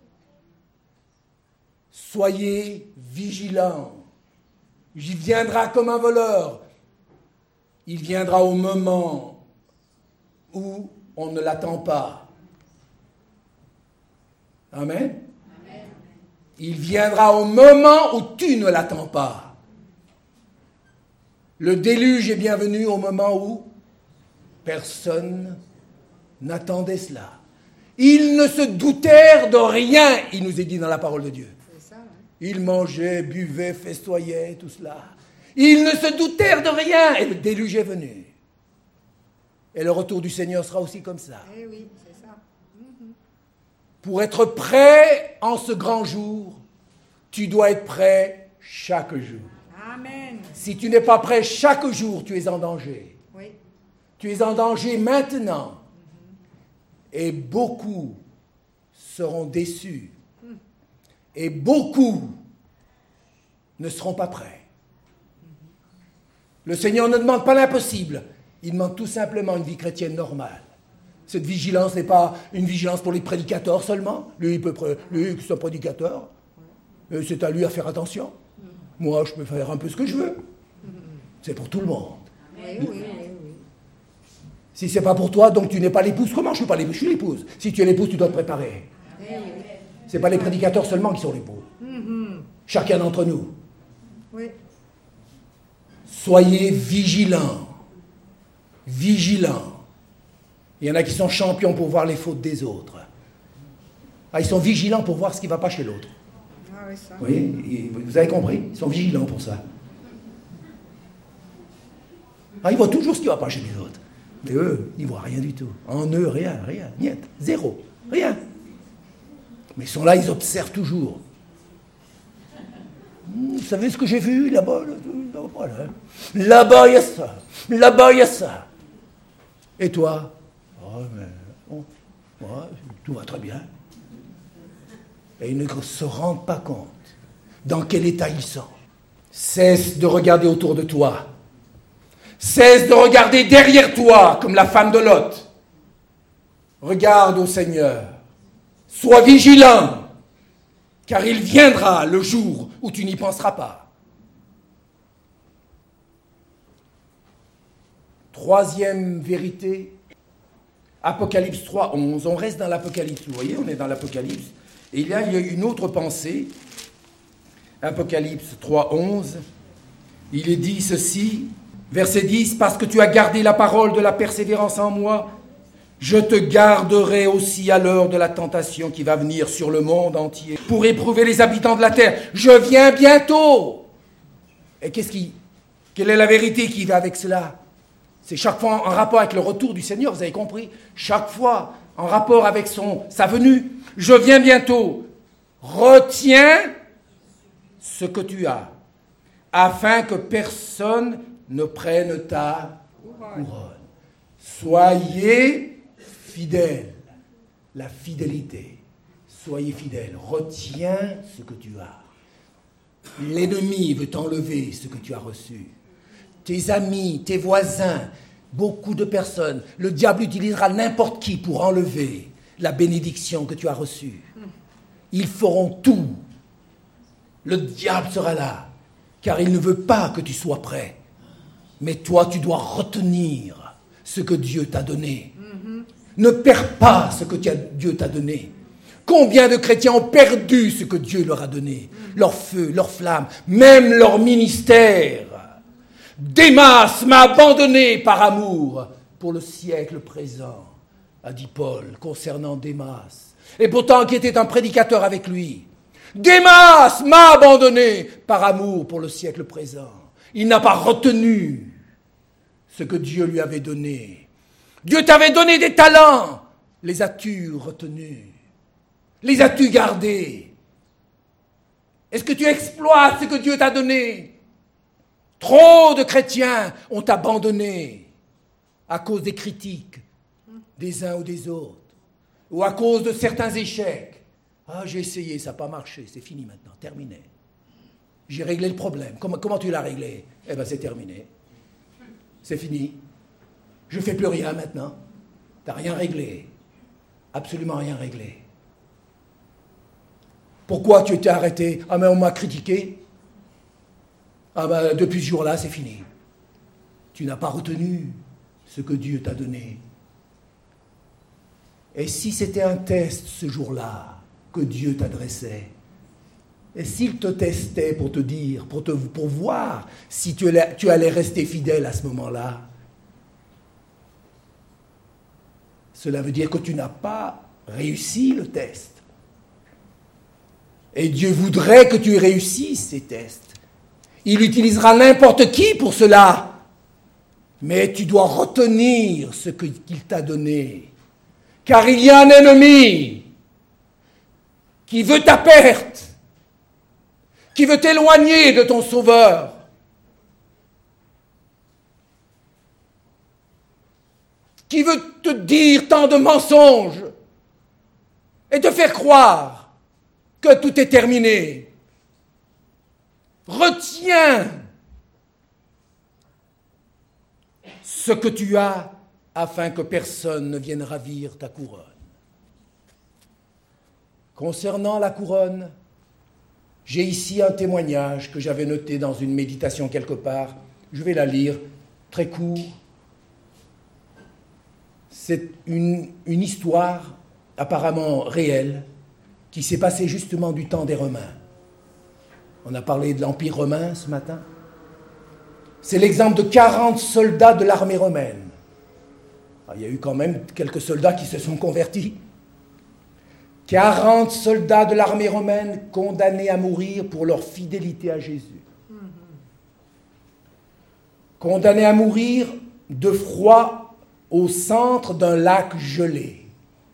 Soyez vigilants. Il viendra comme un voleur. Il viendra au moment où on ne l'attend pas. Amen. Il viendra au moment où tu ne l'attends pas. Le déluge est bien venu au moment où personne n'attendait cela. Ils ne se doutèrent de rien, il nous est dit dans la parole de Dieu. Ils mangeaient, buvaient, festoyaient, tout cela. Ils ne se doutèrent de rien et le déluge est venu. Et le retour du Seigneur sera aussi comme ça. Eh oui, c'est ça. Pour être prêt en ce grand jour, tu dois être prêt chaque jour. Amen. Si tu n'es pas prêt chaque jour, tu es en danger. Oui. Tu es en danger maintenant. Et beaucoup seront déçus. Et beaucoup ne seront pas prêts. Le Seigneur ne demande pas l'impossible. Il demande tout simplement une vie chrétienne normale. Cette vigilance n'est pas une vigilance pour les prédicateurs seulement. Lui, c'est un prédicateur. C'est à lui à faire attention. Moi, je peux faire un peu ce que je veux. C'est pour tout le monde. Oui. Si c'est pas pour toi, donc tu n'es pas l'épouse. Comment je suis pas l'épouse? Je suis l'épouse. Si tu es l'épouse, tu dois te préparer. C'est pas les prédicateurs seulement qui sont l'époux. Chacun d'entre nous. Oui. Soyez vigilants. Vigilants. Il y en a qui sont champions pour voir les fautes des autres. Ils sont vigilants pour voir ce qui ne va pas chez l'autre. Ah oui, ça. Oui, vous avez compris? Ils sont vigilants pour ça. Ils voient toujours ce qui ne va pas chez les autres. Mais eux, ils ne voient rien du tout. En eux, rien, niet, zéro, rien. Mais ils sont là, ils observent toujours. Vous savez ce que j'ai vu là-bas? Voilà. Là-bas, il y a ça. Là-bas, il y a ça. Et toi? Tout va très bien. Et ils ne se rendent pas compte dans quel état ils sont. Cesse de regarder autour de toi. Cesse de regarder derrière toi comme la femme de Lot. Regarde au Seigneur. Sois vigilant, car il viendra le jour où tu n'y penseras pas. Troisième vérité, Apocalypse 3, 11. On reste dans l'Apocalypse, vous voyez, on est dans l'Apocalypse. Et il y a une autre pensée. Apocalypse 3, 11. Il est dit ceci, verset 10, « Parce que tu as gardé la parole de la persévérance en moi, je te garderai aussi à l'heure de la tentation qui va venir sur le monde entier pour éprouver les habitants de la terre. Je viens bientôt. » Et quelle est la vérité qui va avec cela? C'est chaque fois en rapport avec le retour du Seigneur, vous avez compris? Chaque fois en rapport avec sa venue. Je viens bientôt. Retiens ce que tu as, afin que personne ne prenne ta couronne. Soyez fidèles. La fidélité. Soyez fidèles. Retiens ce que tu as. L'ennemi veut t'enlever ce que tu as reçu. Tes amis, tes voisins, beaucoup de personnes. Le diable utilisera n'importe qui pour enlever la bénédiction que tu as reçue. Ils feront tout. Le diable sera là, car il ne veut pas que tu sois prêt. Mais toi, tu dois retenir ce que Dieu t'a donné. Ne perds pas ce que Dieu t'a donné. Combien de chrétiens ont perdu ce que Dieu leur a donné? Leur feu, leur flamme, même leur ministère. Démas m'a abandonné par amour pour le siècle présent, a dit Paul concernant Démas. Et pourtant qui était un prédicateur avec lui. Démas m'a abandonné par amour pour le siècle présent. Il n'a pas retenu ce que Dieu lui avait donné. Dieu t'avait donné des talents. Les as-tu retenus? Les as-tu gardés? Est-ce que tu exploites ce que Dieu t'a donné? Trop de chrétiens ont abandonné à cause des critiques des uns ou des autres. ou à cause de certains échecs. Ah, j'ai essayé, ça n'a pas marché, c'est fini maintenant, terminé. J'ai réglé le problème. Comment tu l'as réglé? Eh bien, c'est terminé. C'est fini. Je ne fais plus rien maintenant. Tu n'as rien réglé. Absolument rien réglé. Pourquoi tu t'es arrêté? Ah, mais on m'a critiqué. Ah, ben, depuis ce jour-là, c'est fini. Tu n'as pas retenu ce que Dieu t'a donné. Et si c'était un test ce jour-là que Dieu t'adressait, et s'il te testait pour te dire, pour voir si tu allais rester fidèle à ce moment-là, cela veut dire que tu n'as pas réussi le test. Et Dieu voudrait que tu réussisses ces tests. Il utilisera n'importe qui pour cela. Mais tu dois retenir ce qu'il t'a donné. Car il y a un ennemi qui veut ta perte, qui veut t'éloigner de ton Sauveur. Qui veut te dire tant de mensonges et te faire croire que tout est terminé. Retiens ce que tu as afin que personne ne vienne ravir ta couronne. Concernant la couronne, j'ai ici un témoignage que j'avais noté dans une méditation quelque part. Je vais la lire, très court. C'est une histoire apparemment réelle qui s'est passée justement du temps des Romains. On a parlé de l'Empire romain ce matin. C'est l'exemple de 40 soldats de l'armée romaine. Il y a eu quand même quelques soldats qui se sont convertis. 40 soldats de l'armée romaine condamnés à mourir pour leur fidélité à Jésus. Condamnés à mourir de froid au centre d'un lac gelé.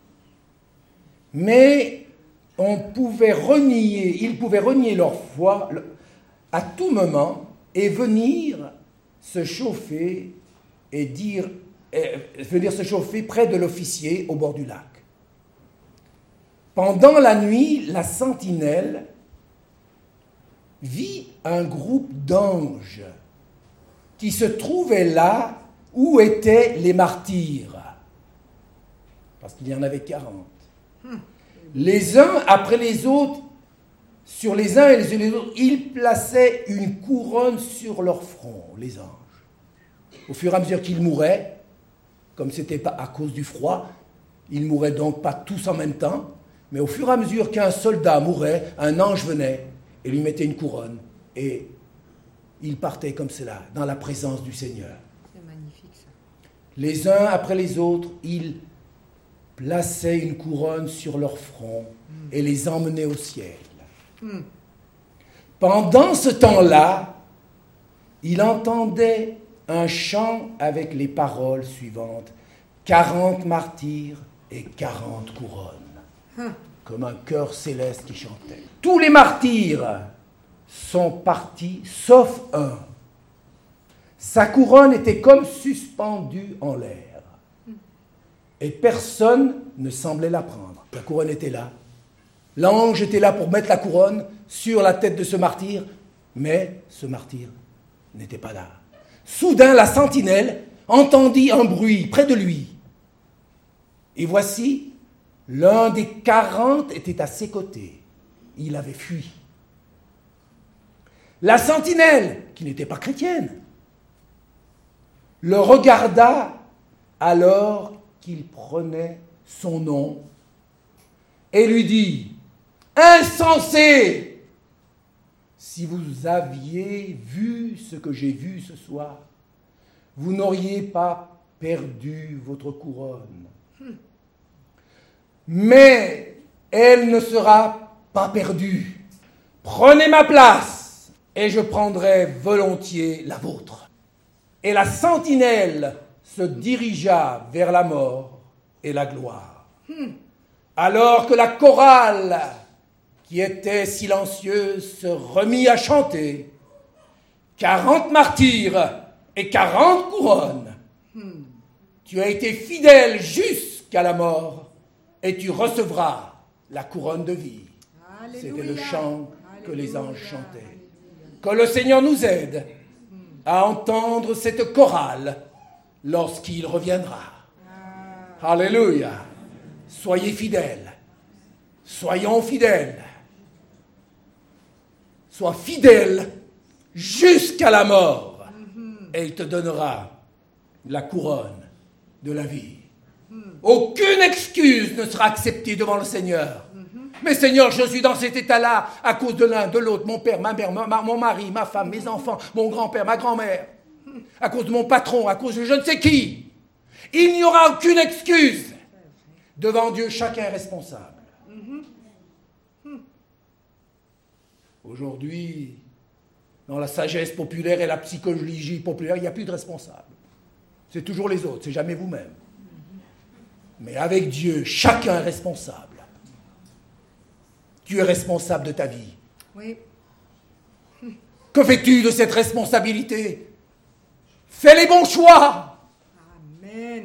Mais ils pouvaient renier leur foi à tout moment et venir se chauffer venir se chauffer près de l'officier au bord du lac. Pendant la nuit, la sentinelle vit un groupe d'anges qui se trouvaient là où étaient les martyrs. Parce qu'il y en avait 40. Les uns après les autres, sur les uns et les autres, ils plaçaient une couronne sur leur front, les anges. Au fur et à mesure qu'ils mouraient, comme ce n'était pas à cause du froid, ils ne mouraient donc pas tous en même temps, mais au fur et à mesure qu'un soldat mourait, un ange venait et lui mettait une couronne, et il partait comme cela, dans la présence du Seigneur. C'est magnifique ça. Les uns après les autres, ils plaçaient une couronne sur leur front et les emmenaient au ciel. Pendant ce temps-là, il entendait un chant avec les paroles suivantes. 40 martyrs et 40 couronnes. Comme un chœur céleste qui chantait. Tous les martyrs sont partis, sauf un. Sa couronne était comme suspendue en l'air. Et personne ne semblait la prendre. La couronne était là. L'ange était là pour mettre la couronne sur la tête de ce martyr, mais ce martyr n'était pas là. Soudain, la sentinelle entendit un bruit près de lui. Et voici, l'un des 40 était à ses côtés. Il avait fui. La sentinelle, qui n'était pas chrétienne, le regarda alors qu'il prenait son nom et lui dit « Insensé, si vous aviez vu ce que j'ai vu ce soir, vous n'auriez pas perdu votre couronne. Mais elle ne sera pas perdue. Prenez ma place et je prendrai volontiers la vôtre. » Et la sentinelle se dirigea vers la mort et la gloire. Alors que la chorale, qui était silencieuse, se remit à chanter. 40 martyrs et 40 couronnes. Tu as été fidèle jusqu'à la mort. et tu recevras la couronne de vie. Alléluia. C'était le chant que les anges chantaient. Alléluia. Que le Seigneur nous aide à entendre cette chorale lorsqu'il reviendra. Alléluia. Soyez fidèles. Soyons fidèles. Sois fidèle jusqu'à la mort. Et il te donnera la couronne de la vie. Aucune excuse ne sera acceptée devant le Seigneur. Mais Seigneur, je suis dans cet état-là à cause de l'un, de l'autre, mon père, ma mère, mon mari, ma femme, mes enfants, mon grand-père, ma grand-mère, à cause de mon patron, à cause de je ne sais qui. Il n'y aura aucune excuse. Devant Dieu, chacun est responsable. Aujourd'hui, dans la sagesse populaire et la psychologie populaire, il n'y a plus de responsable. C'est toujours les autres, c'est jamais vous-même. Mais avec Dieu, chacun est responsable. Tu es responsable de ta vie. Oui. Que fais-tu de cette responsabilité? Fais les bons choix. Amen.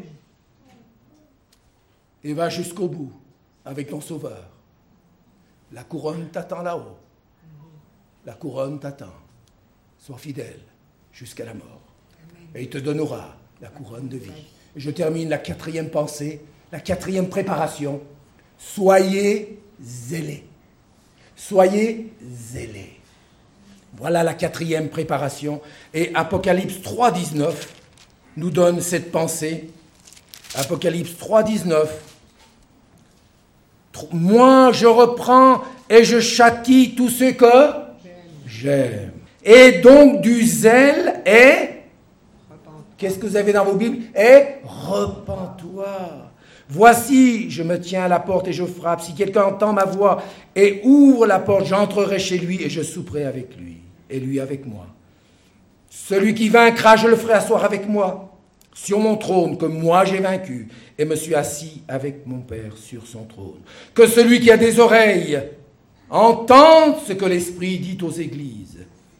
Et va jusqu'au bout avec ton Sauveur. La couronne t'attend là-haut. La couronne t'attend. Sois fidèle jusqu'à la mort. Amen. Et il te donnera la couronne de vie. Et je termine la 4e pensée, la 4e préparation. Soyez zélés. Soyez zélés. Voilà la 4e préparation. Et Apocalypse 3,19 nous donne cette pensée. Apocalypse 3,19. Moi, je reprends et je châtie tous ceux que j'aime. Et donc du zèle est... Qu'est-ce que vous avez dans vos Bibles? Et repens-toi. Voici, je me tiens à la porte et je frappe. Si quelqu'un entend ma voix et ouvre la porte, j'entrerai chez lui et je souperai avec lui, et lui avec moi. Celui qui vaincra, je le ferai asseoir avec moi sur mon trône, comme moi j'ai vaincu, et me suis assis avec mon Père sur son trône. Que celui qui a des oreilles entende ce que l'Esprit dit aux églises.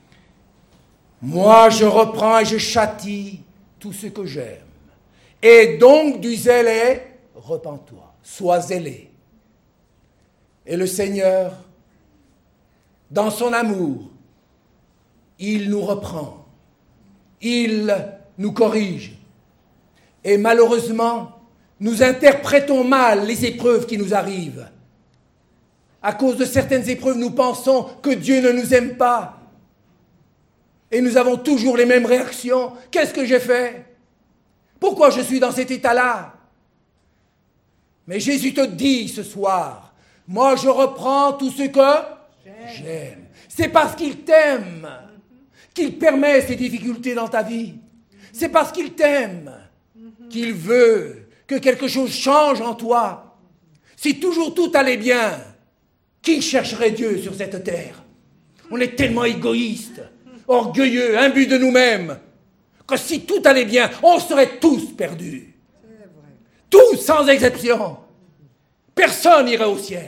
Moi, je reprends et je châtie tout ce que j'aime. Et donc du zèle est... Repens-toi, sois zélé. Et le Seigneur, dans son amour, il nous reprend, il nous corrige. Et malheureusement, nous interprétons mal les épreuves qui nous arrivent. À cause de certaines épreuves, nous pensons que Dieu ne nous aime pas. Et nous avons toujours les mêmes réactions. Qu'est-ce que j'ai fait? Pourquoi je suis dans cet état-là? Mais Jésus te dit ce soir, moi je reprends tout ce que j'aime. C'est parce qu'il t'aime qu'il permet ces difficultés dans ta vie. C'est parce qu'il t'aime qu'il veut que quelque chose change en toi. Si toujours tout allait bien, qui chercherait Dieu sur cette terre? On est tellement égoïstes, orgueilleux, imbus de nous-mêmes, que si tout allait bien, on serait tous perdus. Tous, sans exception. Personne n'irait au ciel.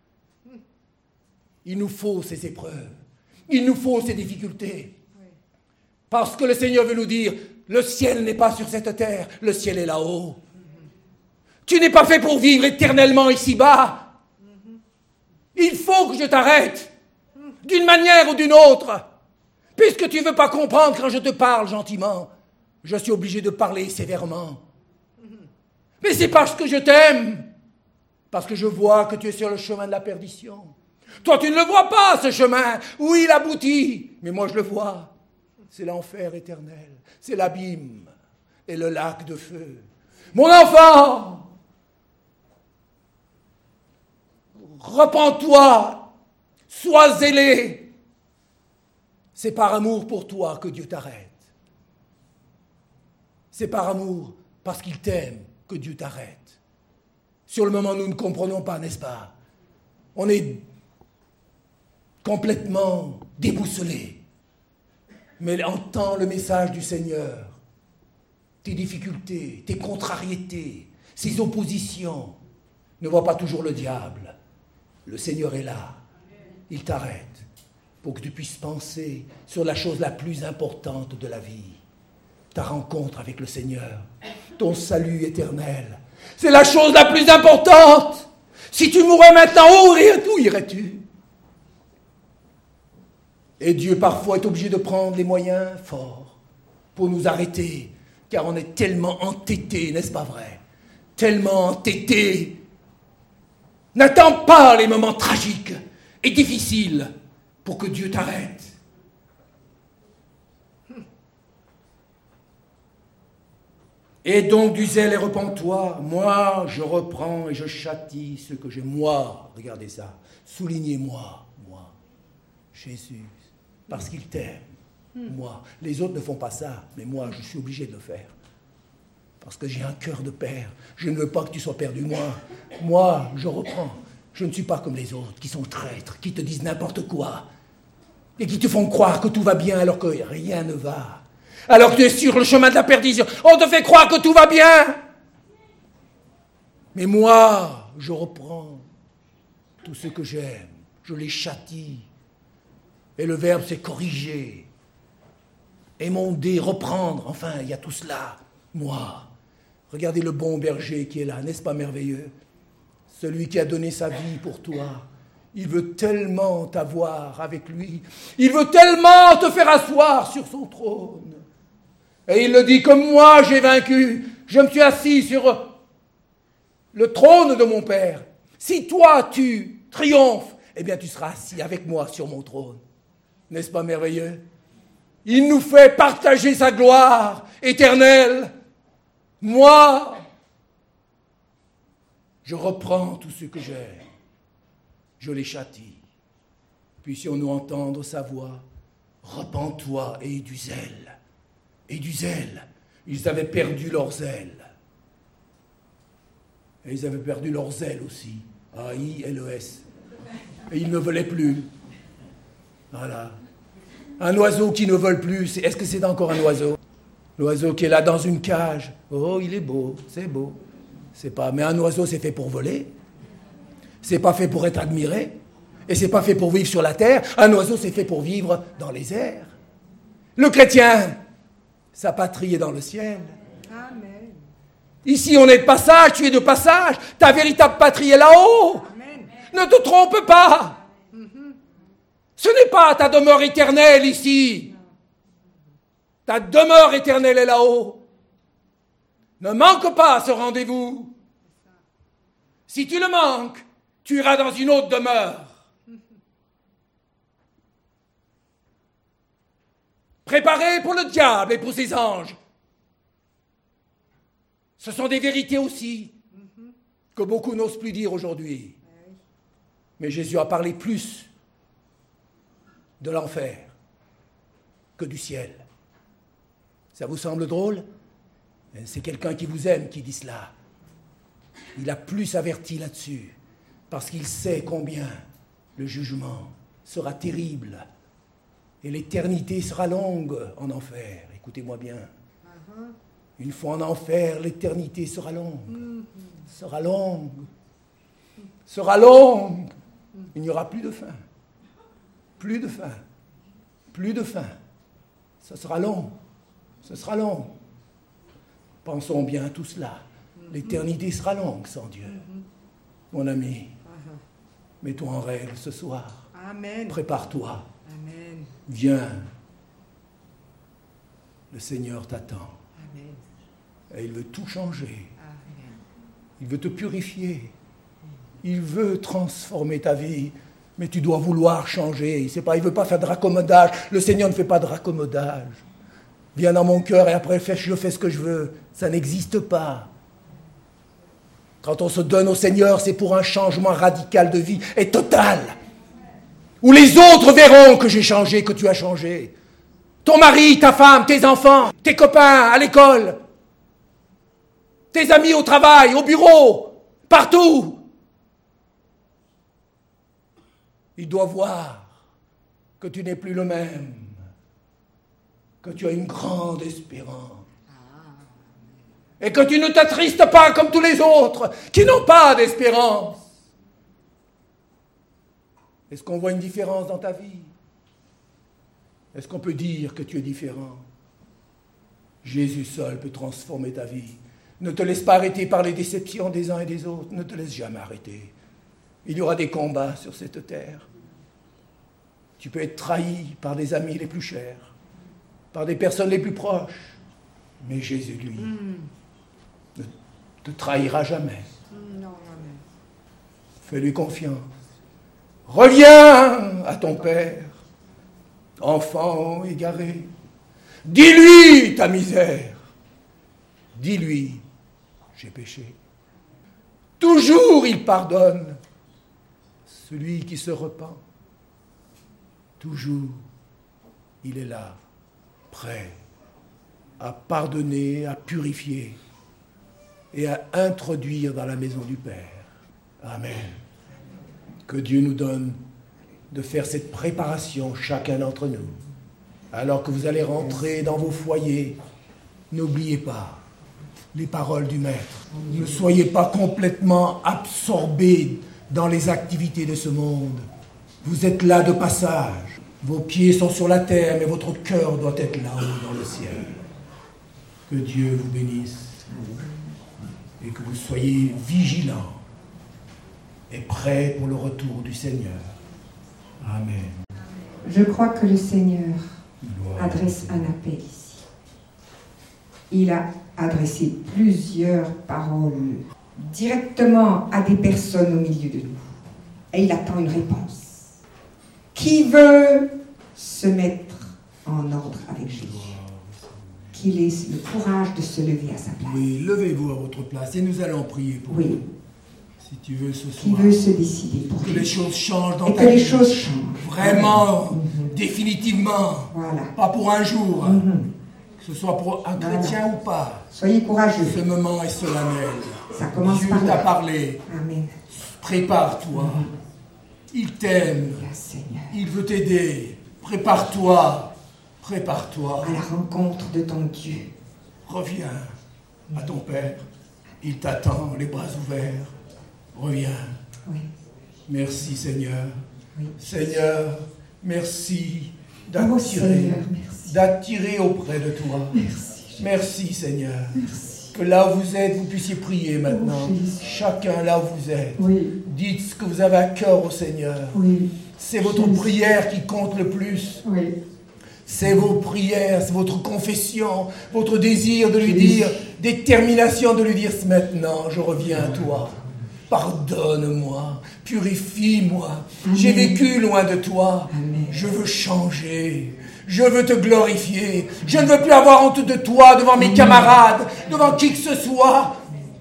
Il nous faut ces épreuves. Il nous faut ces difficultés. Parce que le Seigneur veut nous dire, le ciel n'est pas sur cette terre, le ciel est là-haut. Tu n'es pas fait pour vivre éternellement ici-bas. Il faut que je t'arrête, d'une manière ou d'une autre. Puisque tu ne veux pas comprendre quand je te parle gentiment, je suis obligé de parler sévèrement. Mais c'est parce que je t'aime, parce que je vois que tu es sur le chemin de la perdition. Toi, tu ne le vois pas, ce chemin, où il aboutit. Mais moi, je le vois. C'est l'enfer éternel, c'est l'abîme et le lac de feu. Mon enfant, repens-toi, sois zélé. C'est par amour pour toi que Dieu t'arrête. C'est par amour, parce qu'il t'aime, que Dieu t'arrête. Sur le moment, nous ne comprenons pas, n'est-ce pas? On est complètement déboussolés. Mais entends le message du Seigneur. Tes difficultés, tes contrariétés, ces oppositions. Ne vois pas toujours le diable. Le Seigneur est là. Il t'arrête pour que tu puisses penser sur la chose la plus importante de la vie. Ta rencontre avec le Seigneur. Ton salut éternel. C'est la chose la plus importante. Si tu mourais maintenant, où irais-tu? Et Dieu parfois est obligé de prendre les moyens forts pour nous arrêter, car on est tellement entêté, n'est-ce pas vrai? Tellement entêté. N'attends pas les moments tragiques et difficiles pour que Dieu t'arrête. Et donc du zèle et repens-toi, moi je reprends et je châtie ce que j'ai, moi, regardez ça, soulignez-moi, moi, Jésus, parce qu'il t'aime, moi. Les autres ne font pas ça, mais moi je suis obligé de le faire. Parce que j'ai un cœur de père, je ne veux pas que tu sois perdu, moi je reprends. Je ne suis pas comme les autres qui sont traîtres, qui te disent n'importe quoi, et qui te font croire que tout va bien alors que rien ne va. Alors que tu es sur le chemin de la perdition, on te fait croire que tout va bien. Mais moi, je reprends tout ce que j'aime, je les châtie. Et le verbe, c'est corriger, émonder, reprendre, enfin, il y a tout cela. Moi, regardez le bon berger qui est là, n'est-ce pas merveilleux? Celui qui a donné sa vie pour toi. Il veut tellement t'avoir avec lui. Il veut tellement te faire asseoir sur son trône. Et il le dit, comme moi j'ai vaincu, je me suis assis sur le trône de mon Père. Si toi tu triomphes, eh bien tu seras assis avec moi sur mon trône. N'est-ce pas merveilleux? Il nous fait partager sa gloire éternelle. Moi, je reprends tout ce que j'ai. Je les châtie. Puissions-nous entendre sa voix. Repens-toi et aie du zèle. Et du zèle. Ils avaient perdu leur zèle. Et ils avaient perdu leur zèle aussi. A-I-L-E-S. Et ils ne volaient plus. Voilà. Un oiseau qui ne vole plus, est-ce que c'est encore un oiseau? L'oiseau qui est là dans une cage. Oh, il est beau, c'est beau. C'est pas. Mais un oiseau, c'est fait pour voler. C'est pas fait pour être admiré. Et c'est pas fait pour vivre sur la terre. Un oiseau, c'est fait pour vivre dans les airs. Le chrétien, sa patrie est dans le ciel. Amen. Ici, on est de passage, tu es de passage. Ta véritable patrie est là-haut. Amen. Ne te trompe pas. Ce n'est pas ta demeure éternelle ici. Ta demeure éternelle est là-haut. Ne manque pas ce rendez-vous. Si tu le manques, tu iras dans une autre demeure. Préparé pour le diable et pour ses anges. Ce sont des vérités aussi que beaucoup n'osent plus dire aujourd'hui. Mais Jésus a parlé plus de l'enfer que du ciel. Ça vous semble drôle? C'est quelqu'un qui vous aime qui dit cela. Il a plus averti là-dessus, parce qu'il sait combien le jugement sera terrible et l'éternité sera longue en enfer. Écoutez-moi bien. Une fois en enfer, l'éternité sera longue. Sera longue. Sera longue. Il n'y aura plus de fin. Plus de fin. Plus de fin. Ce sera long. Ce sera long. Pensons bien à tout cela. L'éternité sera longue sans Dieu. Mon ami, mets-toi en règle ce soir. Amen. Prépare-toi. Amen. Viens. Le Seigneur t'attend. Amen. Et il veut tout changer. Amen. Il veut te purifier. Il veut transformer ta vie. Mais tu dois vouloir changer. Il ne veut pas faire de raccommodage. Le Seigneur ne fait pas de raccommodage. Viens dans mon cœur et après je fais ce que je veux. Ça n'existe pas. Quand on se donne au Seigneur, c'est pour un changement radical de vie et total. Où les autres verront que j'ai changé, que tu as changé. Ton mari, ta femme, tes enfants, tes copains à l'école, tes amis au travail, au bureau, partout. Il doit voir que tu n'es plus le même, que tu as une grande espérance. Et que tu ne t'attristes pas comme tous les autres qui n'ont pas d'espérance. Est-ce qu'on voit une différence dans ta vie? Est-ce qu'on peut dire que tu es différent? Jésus seul peut transformer ta vie. Ne te laisse pas arrêter par les déceptions des uns et des autres. Ne te laisse jamais arrêter. Il y aura des combats sur cette terre. Tu peux être trahi par des amis les plus chers, par des personnes les plus proches. Mais Jésus, lui, ne te trahira jamais. Fais-lui confiance. Reviens à ton Père, enfant égaré. Dis-lui ta misère. Dis-lui, j'ai péché. Toujours il pardonne celui qui se repent. Toujours il est là, prêt à pardonner, à purifier et à introduire dans la maison du Père. Amen. Que Dieu nous donne de faire cette préparation, chacun d'entre nous. Alors que vous allez rentrer dans vos foyers, n'oubliez pas les paroles du Maître. Ne soyez pas complètement absorbés dans les activités de ce monde. Vous êtes là de passage. Vos pieds sont sur la terre, mais votre cœur doit être là-haut dans le ciel. Que Dieu vous bénisse et que vous soyez vigilants et prêts pour le retour du Seigneur. Amen. Je crois que le Seigneur adresse un appel ici. Il a adressé plusieurs paroles directement à des personnes au milieu de nous. Et il attend une réponse. Qui veut se mettre en ordre avec Jésus? Qu'il ait le courage de se lever à sa place. Oui, levez-vous à votre place et nous allons prier pour vous. Si tu veux ce soir. Qui veut se décider pour que les choses changent dans et ta que vie. les choses changent. Vraiment, définitivement. Voilà. Pas pour un jour. Que ce soit pour un chrétien ou pas. Soyez courageux. Ce moment est solennel. Ça commence Dieu par t'a là. parlé. Amen. Prépare-toi. Il t'aime. Seigneur. Il veut t'aider. Prépare-toi. Prépare-toi. À la rencontre de ton Dieu. Reviens à ton Père. Il t'attend, les bras ouverts. Reviens. Oui. Merci Seigneur. Oui. Seigneur, merci Oh, Seigneur, d'attirer auprès de toi. Merci. Merci Seigneur. Merci. Que là où vous êtes, vous puissiez prier maintenant. Oh, Jésus. Chacun là où vous êtes. Oui. Dites ce que vous avez à cœur au Seigneur. Oui. C'est votre Jésus. prière qui compte le plus. Oui. C'est vos prières, c'est votre confession, votre désir de lui Jésus. dire, détermination de lui dire maintenant, je reviens à toi. Pardonne-moi, purifie-moi. J'ai vécu loin de toi. Amen. Je veux changer. Je veux te glorifier. Je ne veux plus avoir honte de toi devant mes camarades, devant qui que ce soit.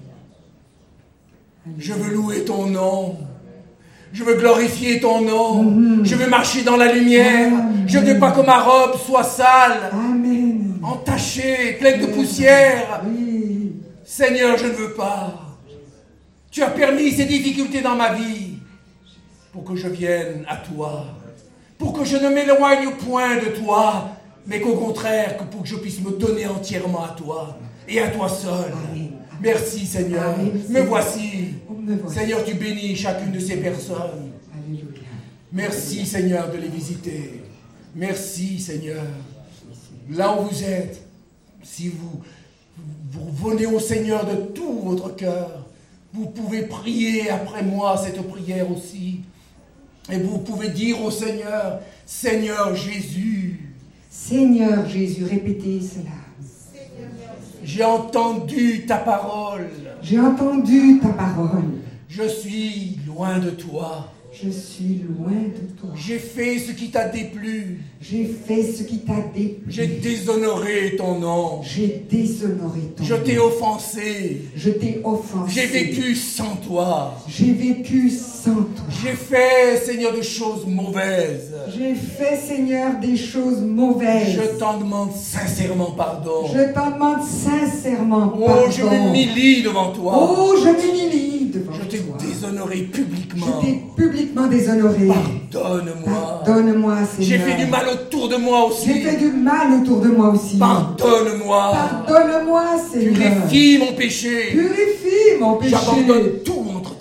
Je veux louer ton nom. Je veux glorifier ton nom. Je veux marcher dans la lumière. Je ne veux pas que ma robe soit sale, Amen. entachée, pleine de poussière. Oui. Seigneur, je ne veux pas. Tu as permis ces difficultés dans ma vie pour que je vienne à toi, pour que je ne m'éloigne point de toi, mais qu'au contraire, pour que je puisse me donner entièrement à toi et à toi seul. Amen. Merci Seigneur. Amen. Me voici. Me voici. Seigneur, tu bénis chacune de ces personnes. Alléluia. Merci Seigneur de les visiter. Merci Seigneur. Là où vous êtes, si vous venez au Seigneur de tout votre cœur, vous pouvez prier après moi cette prière aussi. Et vous pouvez dire au Seigneur, Seigneur Jésus. Seigneur Jésus, répétez cela. J'ai entendu ta parole. J'ai entendu ta parole. Je suis loin de toi. Je suis loin de toi. J'ai fait ce qui t'a déplu. J'ai fait ce qui t'a déplu. J'ai déshonoré ton nom. J'ai déshonoré ton Je nom. t'ai offensé. Je t'ai offensé. J'ai vécu sans toi. J'ai vécu sans toi. J'ai fait, Seigneur, des choses mauvaises. J'ai fait, Seigneur, des choses mauvaises. Je t'en demande sincèrement pardon. Je t'en demande sincèrement Oh, pardon. je m'humilie devant toi. Oh, je m'humilie devant Je t'ai toi. déshonoré publiquement. Je t'ai publiquement déshonoré. Pardonne-moi. Pardonne-moi, Seigneur. J'ai fait du mal autour de moi aussi. J'ai fait du mal autour de moi aussi. Pardonne-moi. Pardonne-moi, Seigneur. Purifie mon péché. Purifie mon péché. J'abandonne tout entre tes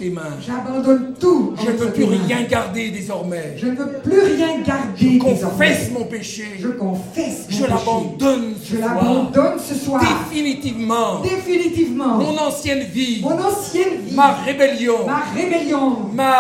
tes mains. J'abandonne tout. Je ne veux plus rien garder désormais. Je ne veux plus rien garder Je désormais. confesse mon péché. Je confesse mon Je péché. l'abandonne ce Je soir. l'abandonne ce soir. Définitivement. Définitivement. Mon ancienne vie. Mon ancienne vie. Ma rébellion. Ma rébellion.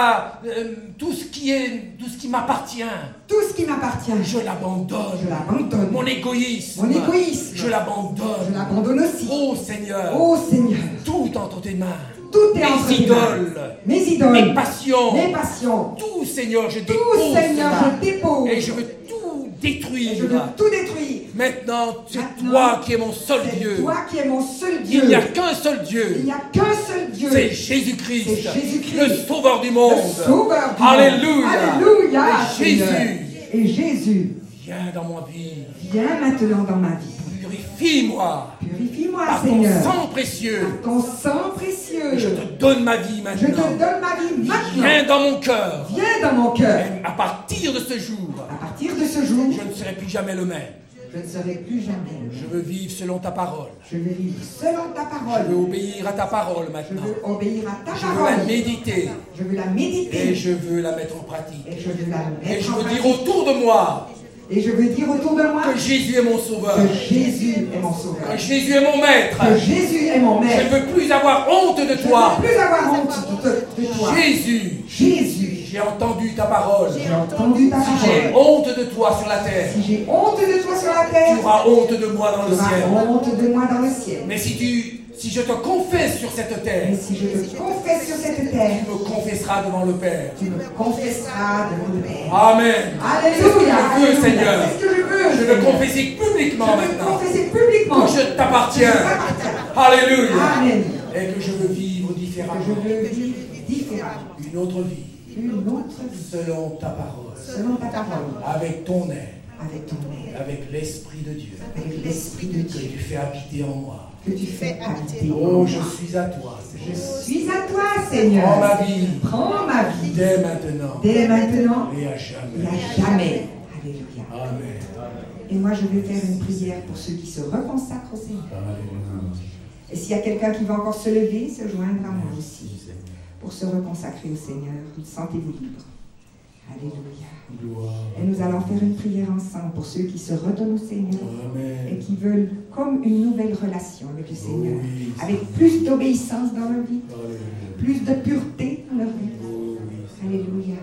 Tout ce qui m'appartient. Tout ce qui m'appartient. Je l'abandonne. Je l'abandonne. Mon égoïsme. Mon égoïsme. Je l'abandonne. Je l'abandonne aussi. Oh Seigneur. Oh Seigneur. Tout entre tes mains. Tout est entre Mes tes mains. idoles. Mes idoles. Mes passions. Mes passions. Tout Seigneur, je Tout dépose Seigneur, cela. je dépose. Et je veux tout détruire. Et je veux tout détruire. Maintenant, c'est Maintenant, toi qui es mon seul C'est Dieu. toi qui es mon seul Dieu. Il n'y a qu'un seul Dieu. Il n'y a qu'un seul Dieu. C'est Jésus-Christ, C'est Jésus-Christ, le Sauveur du monde. le Sauveur du Alléluia. monde. Alléluia. Et Jésus, Seigneur. Et Jésus, viens dans ma vie. viens maintenant dans ma vie. Purifie-moi Purifie-moi, par ton Seigneur. sang précieux. Par ton sang précieux. Je te donne ma vie Je te maintenant. donne ma vie maintenant. Viens dans mon cœur. Viens dans mon cœur. Et à partir de ce jour, À partir de ce jour, je ne serai plus jamais le même. je ne serai plus jamais. Je veux vivre selon ta parole. Je vais vivre selon ta Je parole. veux obéir à ta parole Je maintenant. veux obéir à ta Je veux la parole. méditer. Je veux la Et méditer. je veux la mettre en pratique. Et je veux la Et mettre je en veux dire pratique. autour de moi Et je veux dire autour de moi que Jésus est mon sauveur. que Jésus est mon sauveur. Que Jésus est mon maître. Que Jésus est mon Je maître. ne veux plus avoir honte de Je ne toi. veux plus avoir honte de toi. Jésus, Jésus, j'ai entendu ta parole. j'ai entendu ta Si j'ai parole. honte de toi sur la terre, Si j'ai honte de toi sur la tu terre, auras honte de moi dans tu le ciel. auras honte de moi dans le ciel. Mais si je te confesse sur cette terre, Mais si je te confesse sur cette terre, tu me confesseras devant le Père. tu me confesseras devant le Père. Amen. Alléluia. C'est ce que je veux, Seigneur. C'est ce que je veux. Je veux Seigneur. confesser publiquement Je veux maintenant confesser publiquement que je t'appartiens. que je t'appartiens. Alléluia. Amen. Et que je veux vivre Que je différemment. veux vivre différemment. Une autre vie. Une autre vie. Selon ta parole. Selon ta parole. Avec ton aide. Avec ton aide. Avec l'Esprit de Dieu. Avec l'Esprit de Que Dieu. tu fais habiter en moi. Que tu fais habiter. Oh, je suis à toi, Je Seigneur. suis à toi, Seigneur. Prends ma vie. Prends ma vie. Dès maintenant. Dès maintenant Et à et jamais. à jamais. Alléluia. Amen. Et moi, je vais faire une prière pour ceux qui se reconsacrent au Seigneur. Alléluia. Et s'il y a quelqu'un qui va encore se lever, se joindre à moi aussi Merci, Seigneur. pour se reconsacrer au Seigneur. Sentez-vous libre. Alléluia. Gloire. Et nous allons faire une prière ensemble pour ceux qui se redonnent au Seigneur et Amen. qui veulent comme une nouvelle relation avec le Seigneur, Oui, avec plus d'obéissance dans leur vie, Alléluia. plus de pureté dans leur vie. Oh, oui, Seigneur. Alléluia.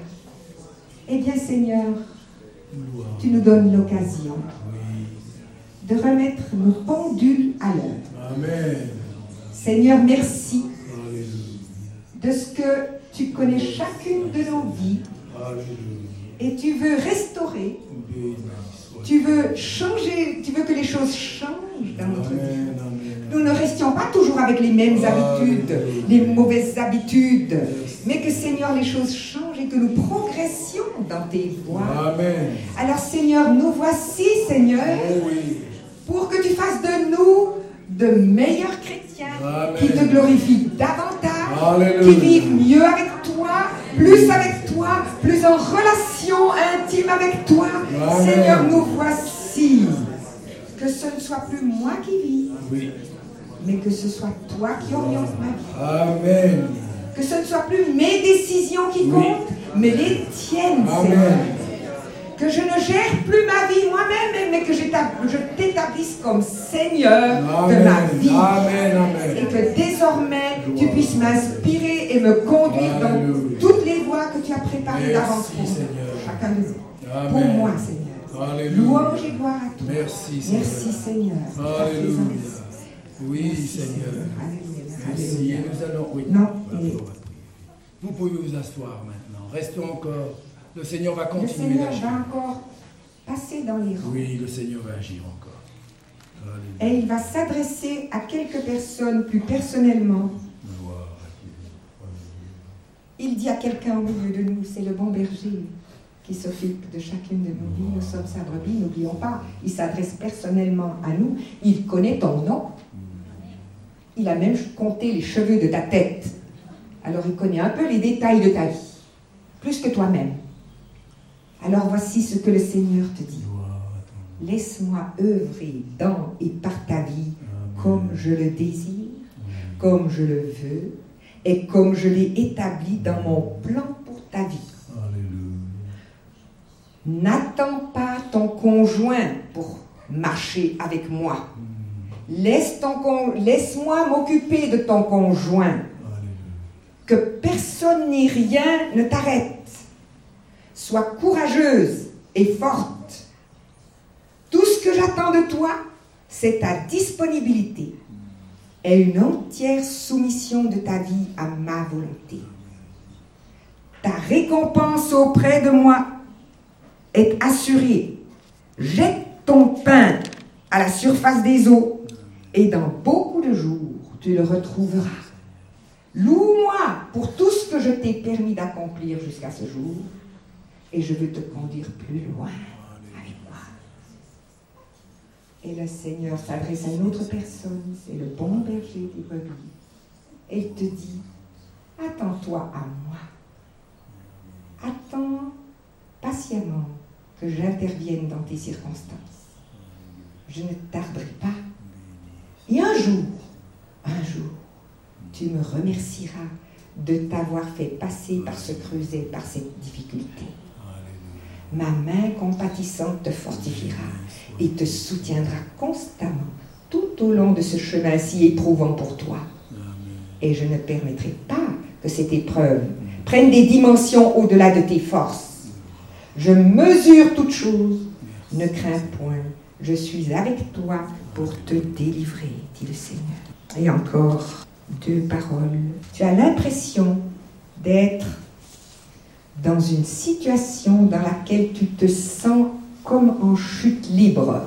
Eh bien, Seigneur, Gloire. tu nous donnes l'occasion Oui. de remettre nos pendules à l'heure. Amen. Seigneur, merci Alléluia. de ce que tu connais chacune de nos vies Alléluia. et tu veux restaurer, Béni soit. tu veux changer, tu veux que les choses changent dans notre vie. Amen. Amen. Nous ne restions pas toujours avec les mêmes habitudes, les mauvaises habitudes, mais que Seigneur, les choses changent et que nous progressions dans tes voies. Amen. Alors Seigneur, nous voici, Seigneur, Oh oui. pour que tu fasses de nous de meilleurs chrétiens, Amen. qui te glorifient davantage, Alléluia. qui vivent mieux avec toi, plus en relation intime avec toi. Amen. Seigneur, nous voici. Que ce ne soit plus moi qui vis, Oui. mais que ce soit toi qui oriente ma vie. Amen. Que ce ne soit plus mes décisions qui Oui. comptent, mais les tiennes, Amen. Seigneur. Que je ne gère plus ma vie moi-même, mais que je t'établisse comme Seigneur de ma vie. Amen. Amen. Et que désormais, tu puisses m'inspirer et me conduire dans Alléluia. toutes les voies que tu as préparées Merci, d'avance pour nous, Seigneur. chacun de nous. Amen. Pour moi, Seigneur. Alléluia. Louange et gloire à toi. Merci, Seigneur. Merci, Seigneur. pour ta Alléluia. présence. Oui, Merci, Seigneur. Alléluia. Merci. Alléluia. Et nous allons. Oui. Non, D'accord. Vous pouvez vous asseoir maintenant. Restons encore. Le Seigneur va Le continuer Seigneur d'agir. va encore passer dans les rangs. Oui, le Seigneur va agir encore. Alléluia. Et il va s'adresser à quelques personnes plus personnellement. Gloire à Dieu. Il dit à quelqu'un au milieu de nous, c'est le bon berger qui s'occupe de chacune de nos vies. Nous sommes sa brebis, n'oublions pas. Il s'adresse personnellement à nous. Il connaît ton nom. Il a même compté les cheveux de ta tête. Alors il connaît un peu les détails de ta vie, plus que toi-même. Alors voici ce que le Seigneur te dit. Gloire à ton nom. Laisse-moi œuvrer dans et par ta vie Amen. comme je le désire, comme je le veux, est comme je l'ai établi dans mon plan pour ta vie. N'attends pas ton conjoint pour marcher avec moi. Laisse-moi m'occuper de ton conjoint. Que personne ni rien ne t'arrête. Sois courageuse et forte. Tout ce que j'attends de toi, c'est ta disponibilité et une entière soumission de ta vie à ma volonté. Ta récompense auprès de moi est assurée. Jette ton pain à la surface des eaux et dans beaucoup de jours, tu le retrouveras. Loue-moi pour tout ce que je t'ai permis d'accomplir jusqu'à ce jour et je veux te conduire plus loin avec moi. Et le Seigneur s'adresse à une autre personne, c'est le bon berger des brebis. Et il te dit, attends-toi à moi. Attends patiemment que j'intervienne dans tes circonstances. Je ne tarderai pas. Et un jour, tu me remercieras de t'avoir fait passer par ce creuset, par cette difficulté. Ma main compatissante te fortifiera et te soutiendra constamment tout au long de ce chemin si éprouvant pour toi. Et je ne permettrai pas que cette épreuve prenne des dimensions au-delà de tes forces. Je mesure toutes choses, ne crains point, je suis avec toi pour te délivrer, dit le Seigneur. Et encore 2 paroles. Tu as l'impression d'être dans une situation dans laquelle tu te sens comme en chute libre.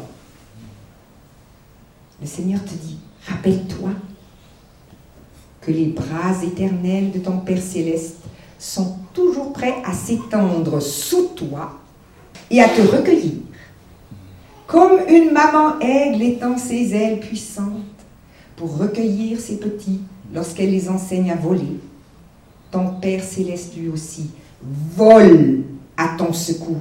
Le Seigneur te dit, rappelle-toi que les bras éternels de ton Père Céleste sont toujours prêts à s'étendre sous toi et à te recueillir. Comme une maman aigle étend ses ailes puissantes pour recueillir ses petits lorsqu'elle les enseigne à voler, ton Père Céleste lui aussi vole à ton secours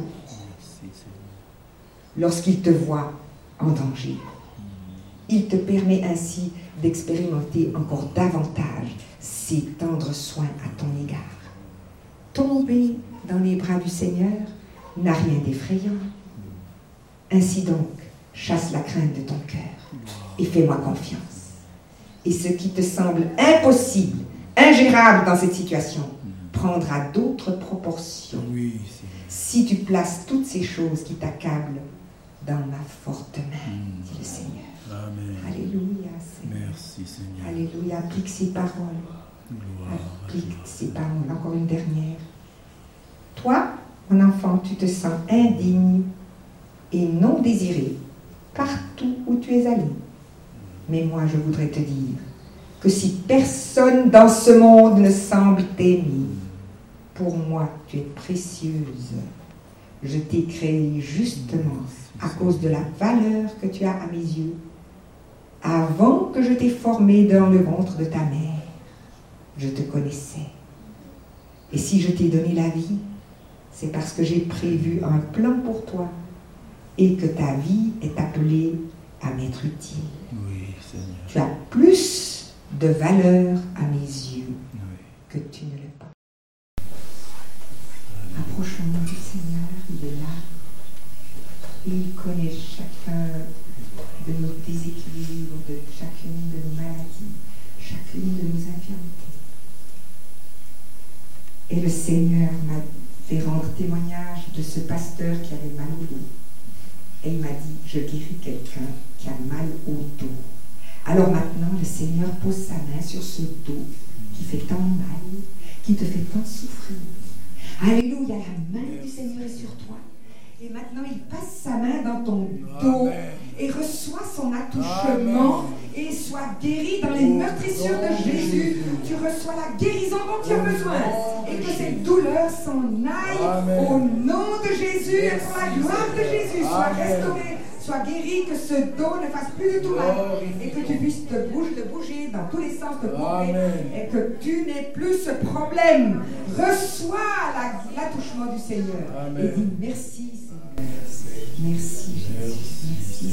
lorsqu'il te voit en danger. Il te permet ainsi d'expérimenter encore davantage ses tendres soins à ton égard. Tomber dans les bras du Seigneur n'a rien d'effrayant. Ainsi donc, chasse la crainte de ton cœur et fais-moi confiance. Et ce qui te semble impossible, ingérable dans cette situation, prendra d'autres proportions si tu places toutes ces choses qui t'accablent dans ma forte main, dit le Seigneur. Amen. Alléluia, Seigneur. Merci, Seigneur. Alléluia, applique ces paroles. Applique ces paroles. Encore une dernière. Toi, mon enfant, tu te sens indigne et non désiré partout où tu es allé. Mais moi, je voudrais te dire que si personne dans ce monde ne semble t'aimer, pour moi, tu es précieuse. Je t'ai créée justement à cause de la valeur que tu as à mes yeux. Avant que je t'ai formée dans le ventre de ta mère, je te connaissais. Et si je t'ai donné la vie, c'est parce que j'ai prévu un plan pour toi et que ta vie est appelée à m'être utile. Oui, Seigneur. Tu as plus de valeur à mes yeux que tu ne le penses. Approchons-nous du Seigneur, il est là. Et il connaît chacun de nos déséquilibres, de chacune de nos maladies, chacune de nos infirmités. Et le Seigneur m'a fait rendre témoignage de ce pasteur qui avait mal au dos. Et il m'a dit, je guéris quelqu'un qui a mal au dos. Alors maintenant, le Seigneur pose sa main sur ce dos qui fait tant mal, qui te fait tant souffrir. Alléluia, la main du Seigneur est sur toi. Et maintenant, il passe sa main dans ton dos et reçoit son attouchement et soit guéri dans les meurtrissures de Jésus. Tu reçois la guérison dont tu as besoin. Et que cette douleur s'en aille au nom de Jésus et pour la gloire de Jésus. Sois restauré, sois guéri, que ce dos ne fasse plus du tout mal et que tu puisses te bouger dans tous les sens de bouger et que tu n'aies plus ce problème. Reçois l'attouchement du Seigneur et dis merci. Merci Jésus, merci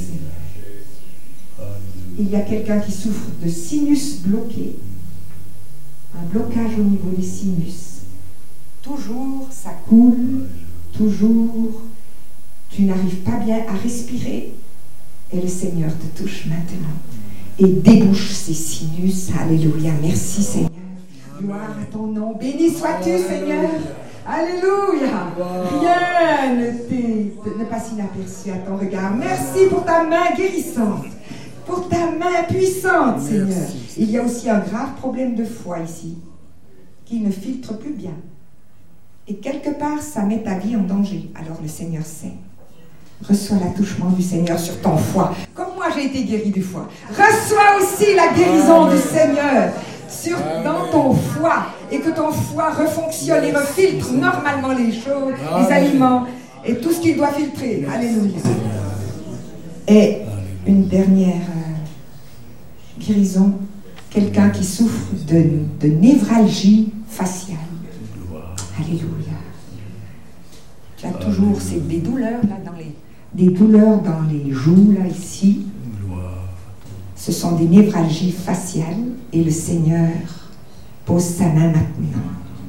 Seigneur. Il y a quelqu'un qui souffre de sinus bloqué. un blocage au niveau des sinus. Toujours, ça coule, toujours, tu n'arrives pas bien à respirer. Et le Seigneur te touche maintenant et débouche ces sinus. Alléluia. Merci Seigneur. Gloire à ton nom. Béni sois-tu Seigneur. Alléluia. Rien ne passe inaperçu à ton regard. Merci pour ta main guérissante, pour ta main puissante Seigneur. Il y a aussi un grave problème de foie ici, qui ne filtre plus bien. Et quelque part, ça met ta vie en danger. Alors le Seigneur sait. Reçois l'attouchement du Seigneur sur ton foie. Comme moi, j'ai été guéri du foie. Reçois aussi la guérison du Seigneur dans ton foie. Et que ton foie refonctionne et refiltre normalement les choses, les aliments et tout ce qu'il doit filtrer. Alléluia. Et une dernière guérison. Quelqu'un qui souffre de névralgie faciale. Alléluia. Tu as toujours des douleurs là des douleurs dans les joues là ici. Ce sont des névralgies faciales et le Seigneur pose sa main maintenant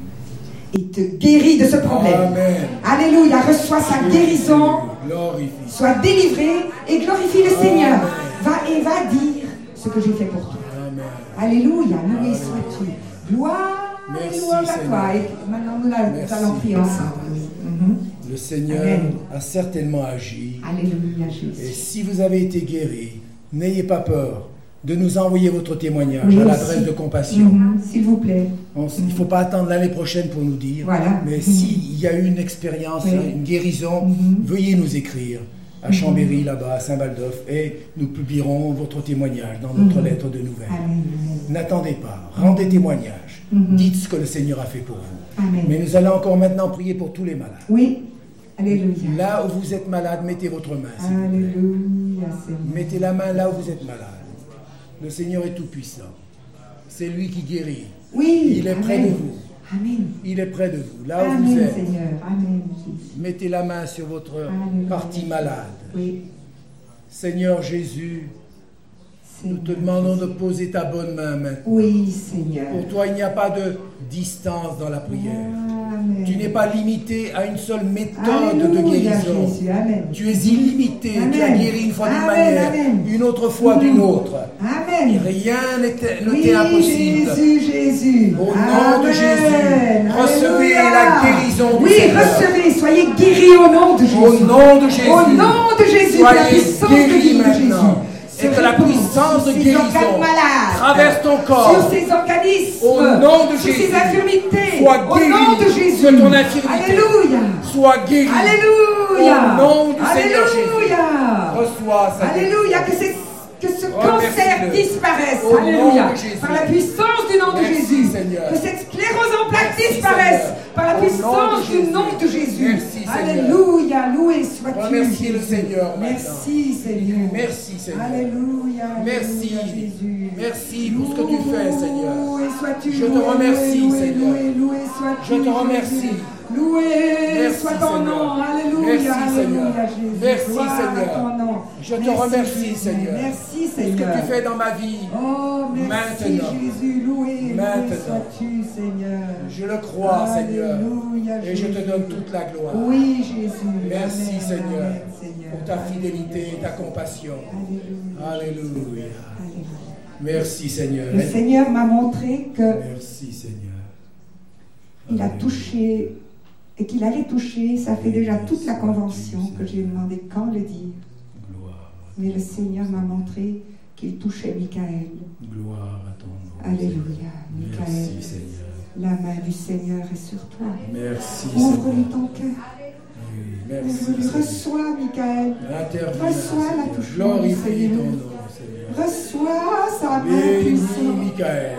et te guérit de ce problème. Amen. Alléluia. Reçois sa guérison. Glorifie. Sois délivré et glorifie le Seigneur. Va dire ce que j'ai fait pour toi. Amen. Alléluia. Loué sois-tu. Gloire. Merci, Louange à toi. Et maintenant, nous allons prier ensemble. Le Seigneur Amen. a certainement agi. Alléluia, Et Jésus. si vous avez été guéri, n'ayez pas peur de nous envoyer votre témoignage Oui, à l'adresse aussi. de Compassion. S'il vous plaît. Il ne faut pas attendre l'année prochaine pour nous dire. Voilà. Mais s'il y a eu une expérience, Oui. une guérison, veuillez nous écrire à Chambéry, là-bas, à Saint-Baldoff, et nous publierons votre témoignage dans notre lettre de nouvelles. Amen. N'attendez pas, rendez témoignage. Dites ce que le Seigneur a fait pour vous. Amen. Mais nous allons encore maintenant prier pour tous les malades. Oui. Alléluia. Là où vous êtes malade, mettez votre main. s'il vous plaît. Alléluia, Seigneur. Mettez la main là où vous êtes malade. Le Seigneur est tout-puissant. C'est lui qui guérit. Oui. Il est près de vous. Amen. Il est près de vous. Là où Amen, vous êtes, Seigneur. Amen, Jésus. mettez la main sur votre Alléluia. partie malade. Oui. Seigneur Jésus, nous te Seigneur. demandons de poser ta bonne main maintenant. Oui, Seigneur. Pour toi, il n'y a pas de distance dans la prière. Amen. Tu n'es pas limité à une seule méthode de Alléluia, guérison. Jésus. Amen. Tu es illimité. Amen. Tu as guéri une fois d'une Amen, manière, amen. une autre fois d'une autre. Amen. Rien ne Oui, t'est impossible. Jésus. Au nom de Amen. Jésus, recevez Alléluia. la guérison du Oui, Seigneur. recevez, soyez guéris au nom de Jésus. Au nom de Jésus. Au nom de Jésus, la Soyez puissance de guéris vie de Jésus. maintenant. Et que la puissance de Sur ces guérison organes malades, traverse ton corps. sur ces organismes, Au nom de sur Jésus. ces infirmités, Sois au guéri nom de Jésus. de ton infirmité. Alléluia. Sois guéri. Alléluia. Au nom du Seigneur Alléluia. Jésus. Reçois sa Alléluia. guérison. Que ce Remercie-le. cancer disparaisse. Au nom Alléluia. de Jésus. Par la puissance du nom de Merci, Jésus. Seigneur. Que cette sclérose en plaques Merci, disparaisse. Seigneur. Par la Au nom de puissance du Jésus. nom de Jésus. Merci, Seigneur. Alléluia. Loué sois-tu. Remerciez le Jésus. Seigneur maintenant. Merci, Seigneur. Merci, Seigneur. Alléluia. Merci. Alléluia, Jésus. Merci pour ce que tu fais, Seigneur. Loué sois-tu. Je te loué, remercie, loué, Seigneur. Loué sois-tu. Je te remercie. Jésus. Loué Merci, soit ton Seigneur. nom. Alléluia. Merci, Alléluia, Seigneur. Jésus. Merci, Gloire Seigneur. à ton nom. Je te Merci, remercie, Jésus. Seigneur. Merci, Ce que Seigneur. tu fais dans ma vie. Oh, merci, Maintenant. Jésus. Loué Maintenant. sois-tu, Seigneur. Je le crois, Seigneur. Alléluia, Et je te Jésus. donne toute la gloire. Oui, Jésus. Merci, Amen, Seigneur, amen, Seigneur. pour ta fidélité et ta compassion. Alléluia. Alléluia. Alléluia. Merci, Seigneur. Le Seigneur m'a montré que Merci, Seigneur. il a Alléluia. touché et qu'il allait toucher. Ça fait déjà toute la convention que j'ai demandé quand le dire. Gloire. Mais le Seigneur m'a montré qu'il touchait Michael. Gloire à ton nom. Alléluia. Michael, Merci, Seigneur. la main du Seigneur est sur toi. Merci, Ouvre-lui Seigneur. ton cœur. Oui, merci, Ouvre-lui. Seigneur. Reçois, Michael. Interviens, Reçois la Seigneur. touche du Glorifie Seigneur. ton nom, Seigneur. Reçois sa main Bénis puissante. Michael.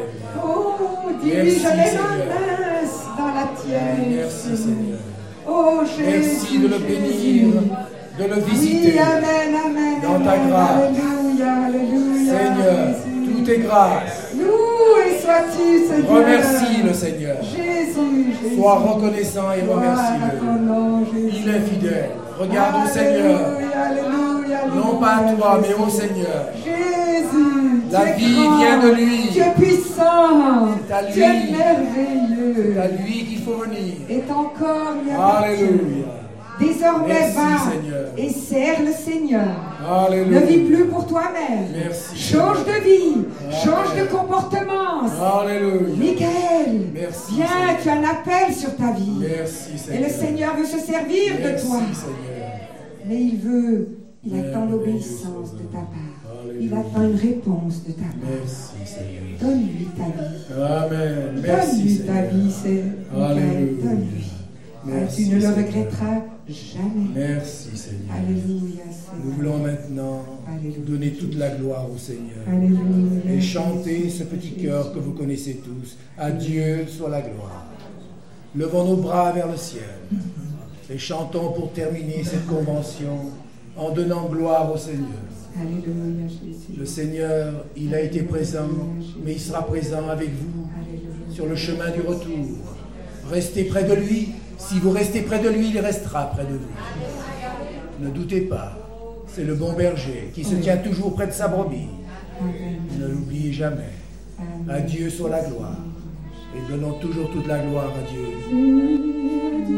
Oh, dis-lui, Merci, je mets Seigneur. ma main dans la tienne. Merci, Seigneur. Oh, Jésus. Merci de le bénir, de le Oui, visiter. amen, amen. Dans ta amen. grâce. Alléluia, alléluia. Seigneur, Jésus. tout est grâce. Loué sois-tu, Seigneur. Remercie le Seigneur. Jésus, Jésus. Sois reconnaissant et Gloire à remercie-le. ton nom, Jésus. Il est fidèle. Regarde au Seigneur. Alléluia, alléluia, Non pas à toi, mais au Jésus. Seigneur. Jésus, La es vie grand, vient de lui. tu es puissant, C'est à tu es lui. merveilleux. C'est à lui qu'il faut venir. Et ton corps lui appartient. Alléluia. Désormais Merci, va Seigneur. et sers le Seigneur. Alléluia. Ne vis plus pour toi-même. Merci. Change de vie, Amen. change de comportement. Alléluia. Michael, Merci, viens, Seigneur. tu as un appel sur ta vie. Merci, Et Seigneur. le Seigneur veut se servir de Merci, toi. Seigneur. Mais il attend Merveilleux l'obéissance de Sauveur. ta part. Alléluia. Il attend une réponse de ta part. Merci, Seigneur. Donne-lui ta vie. Amen. Merci, Donne-lui ta Seigneur. vie, c'est Michael. Alléluia. Donne-lui. Merci, Tu ne le Seigneur. regretteras jamais. Merci, Seigneur. Alléluia, Nous Seigneur. voulons maintenant Alléluia. donner toute la gloire au Seigneur Alléluia. et chanter ce petit cœur que vous connaissez tous. À Dieu soit la gloire. Levons nos bras vers le ciel et chantons pour terminer cette convention en donnant gloire au Seigneur. Alléluia, Jésus. Le Seigneur, il a été présent, mais il sera présent avec vous Alléluia. sur le chemin du retour. Restez près de lui. Si vous restez près de lui, il restera près de vous. Ne doutez pas, c'est le bon berger qui se tient toujours près de sa brebis. Amen. Ne l'oubliez jamais. Amen. À Dieu soit la gloire. Et donnons toujours toute la gloire à Dieu.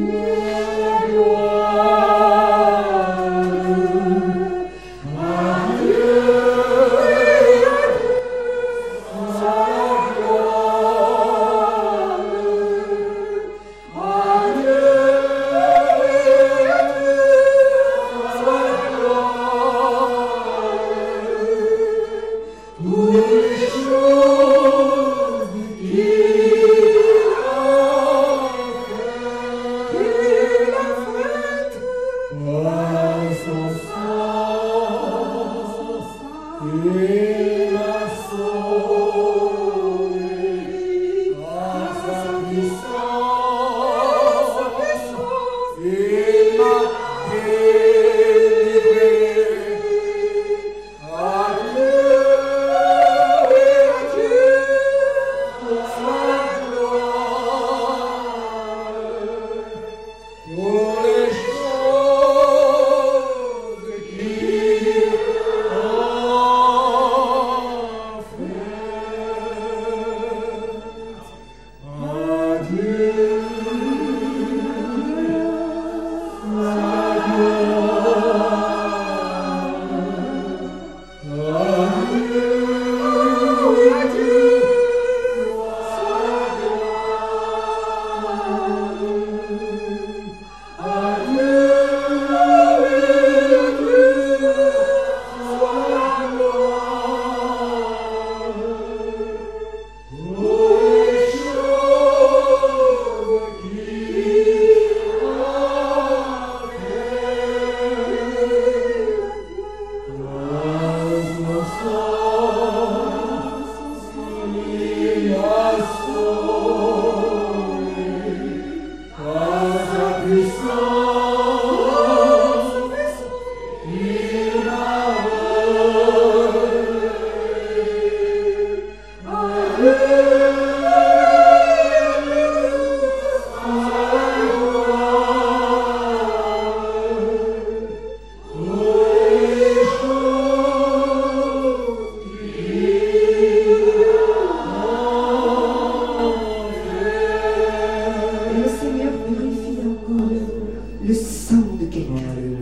le sang de quelqu'un.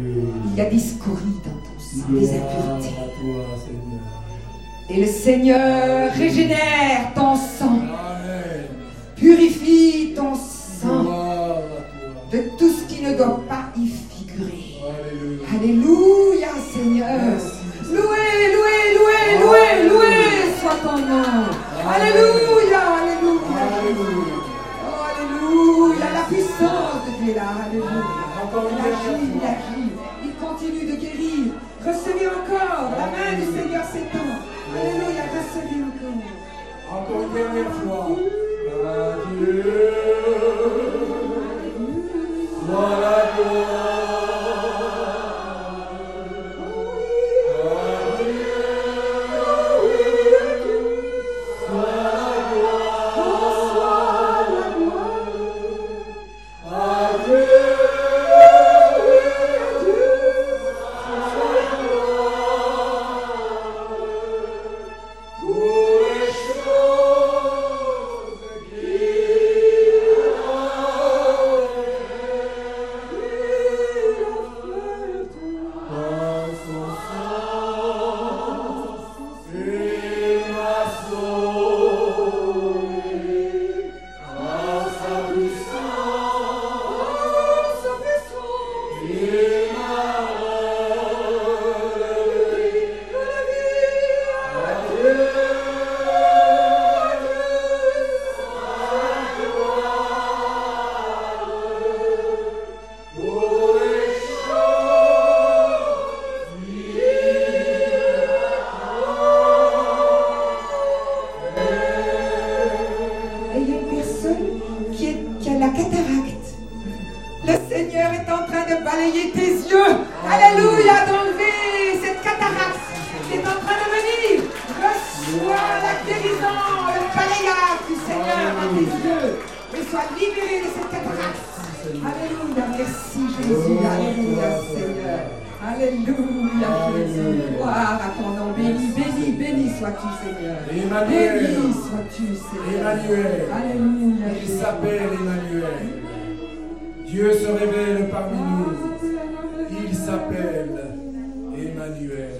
Il y a des scories dans ton sang, des impuretés. Et le Seigneur régénère ton sang, purifie ton sang de tout ce qui ne doit pas y figurer. Alléluia, Seigneur. Loué, loué, loué, loué, loué soit ton nom. Alléluia, alléluia. Oh, alléluia, la puissance de Dieu est là. Alléluia. Il agit, il agit. Il continue de guérir. Recevez encore. La main du Seigneur s'étend. Alléluia, recevez encore. Encore une dernière fois. Adieu. Voilà gloire. balayer tes yeux. Alléluia, d'enlever cette cataracte qui est en train de venir. Reçois la guérison, le balayage du Seigneur dans tes yeux. Et sois libéré de cette cataracte. Alléluia, merci Jésus. Alléluia, Seigneur. Alléluia, Jésus. Gloire à ton nom. Béni, béni, béni sois-tu, Seigneur. Emmanuel. Béni sois-tu, Seigneur. Emmanuel. Alléluia. Il s'appelle Emmanuel. Dieu se révèle parmi nous. Il s'appelle Emmanuel.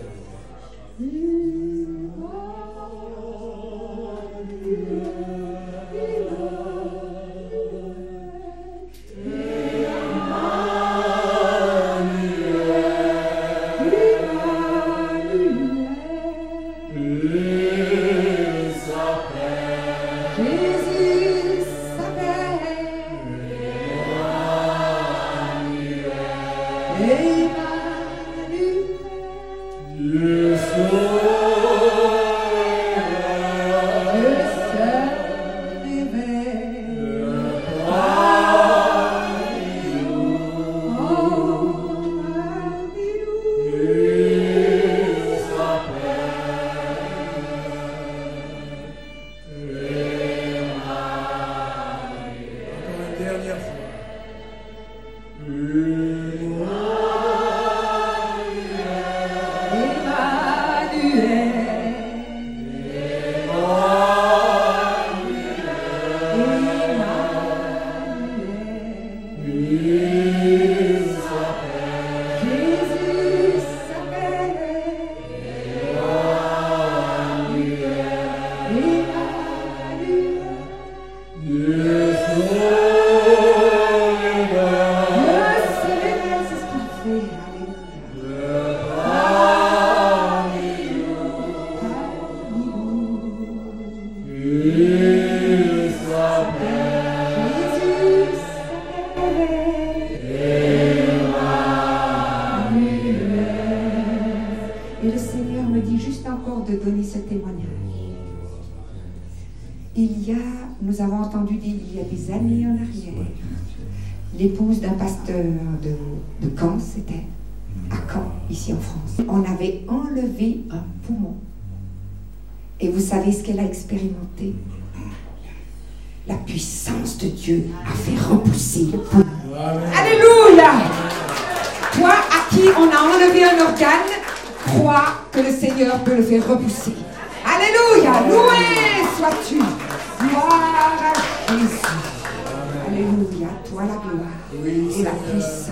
L'épouse d'un pasteur de Caen, c'était à Caen, ici en France. On avait enlevé un poumon. Et vous savez ce qu'elle a expérimenté? La puissance de Dieu a fait repousser le poumon. Alléluia! Toi à qui on a enlevé un organe, crois que le Seigneur peut le faire repousser. Alléluia! Loué sois-tu! Gloire à Jésus! Alléluia, toi la gloire et la puissance.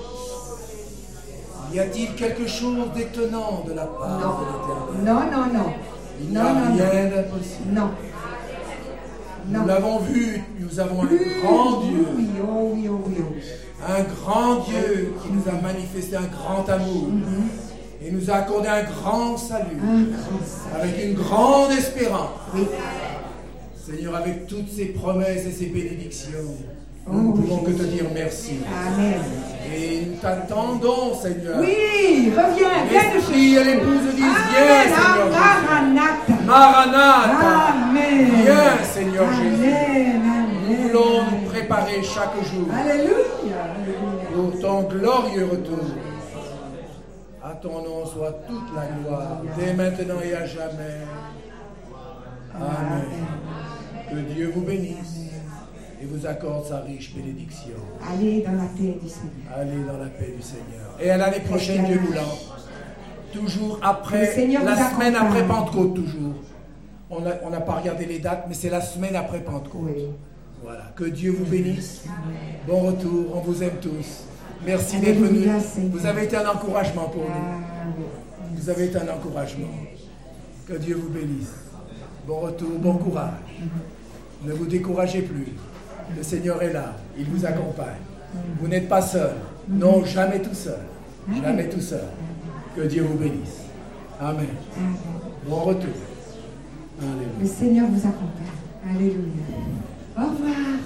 Y a-t-il quelque chose d'étonnant de la part de l'Éternel? Non. Il n'y a rien d'impossible. Non. Nous l'avons vu, nous avons un grand Dieu. Oui. Un grand Dieu qui nous a manifesté un grand amour. Et nous a accordé un grand salut. Avec une grande espérance. Oui. Seigneur, avec toutes ces promesses et ces bénédictions, nous ne pouvons que te dire merci. Amen. Et nous t'attendons, Seigneur. Oui, reviens, viens. L'esprit et l'épouse disent, viens, Seigneur Jésus. Maranatha. Amen. Viens, Seigneur Jésus. Amen. Nous voulons nous préparer chaque jour. Alléluia. Pour ton glorieux retour. À ton nom soit toute la gloire, dès maintenant et à jamais. Amen. Que Dieu vous bénisse et vous accorde sa riche bénédiction. Allez dans la paix du Seigneur. Allez dans la paix du Seigneur. Et à l'année prochaine, Dieu voulant. Toujours après, la semaine après Pentecôte, toujours. On n'a pas regardé les dates, mais c'est la semaine après Pentecôte. Oui. Voilà. Que Dieu vous bénisse. Bon retour. On vous aime tous. Merci d'être venus. Vous avez été un encouragement pour nous. Vous avez été un encouragement. Que Dieu vous bénisse. Bon retour, bon courage. Ne vous découragez plus. Le Seigneur est là. Il vous accompagne. Vous n'êtes pas seul. Non, jamais tout seul. Jamais tout seul. Que Dieu vous bénisse. Amen. Bon retour. Alléluia. Le Seigneur vous accompagne. Alléluia. Au revoir.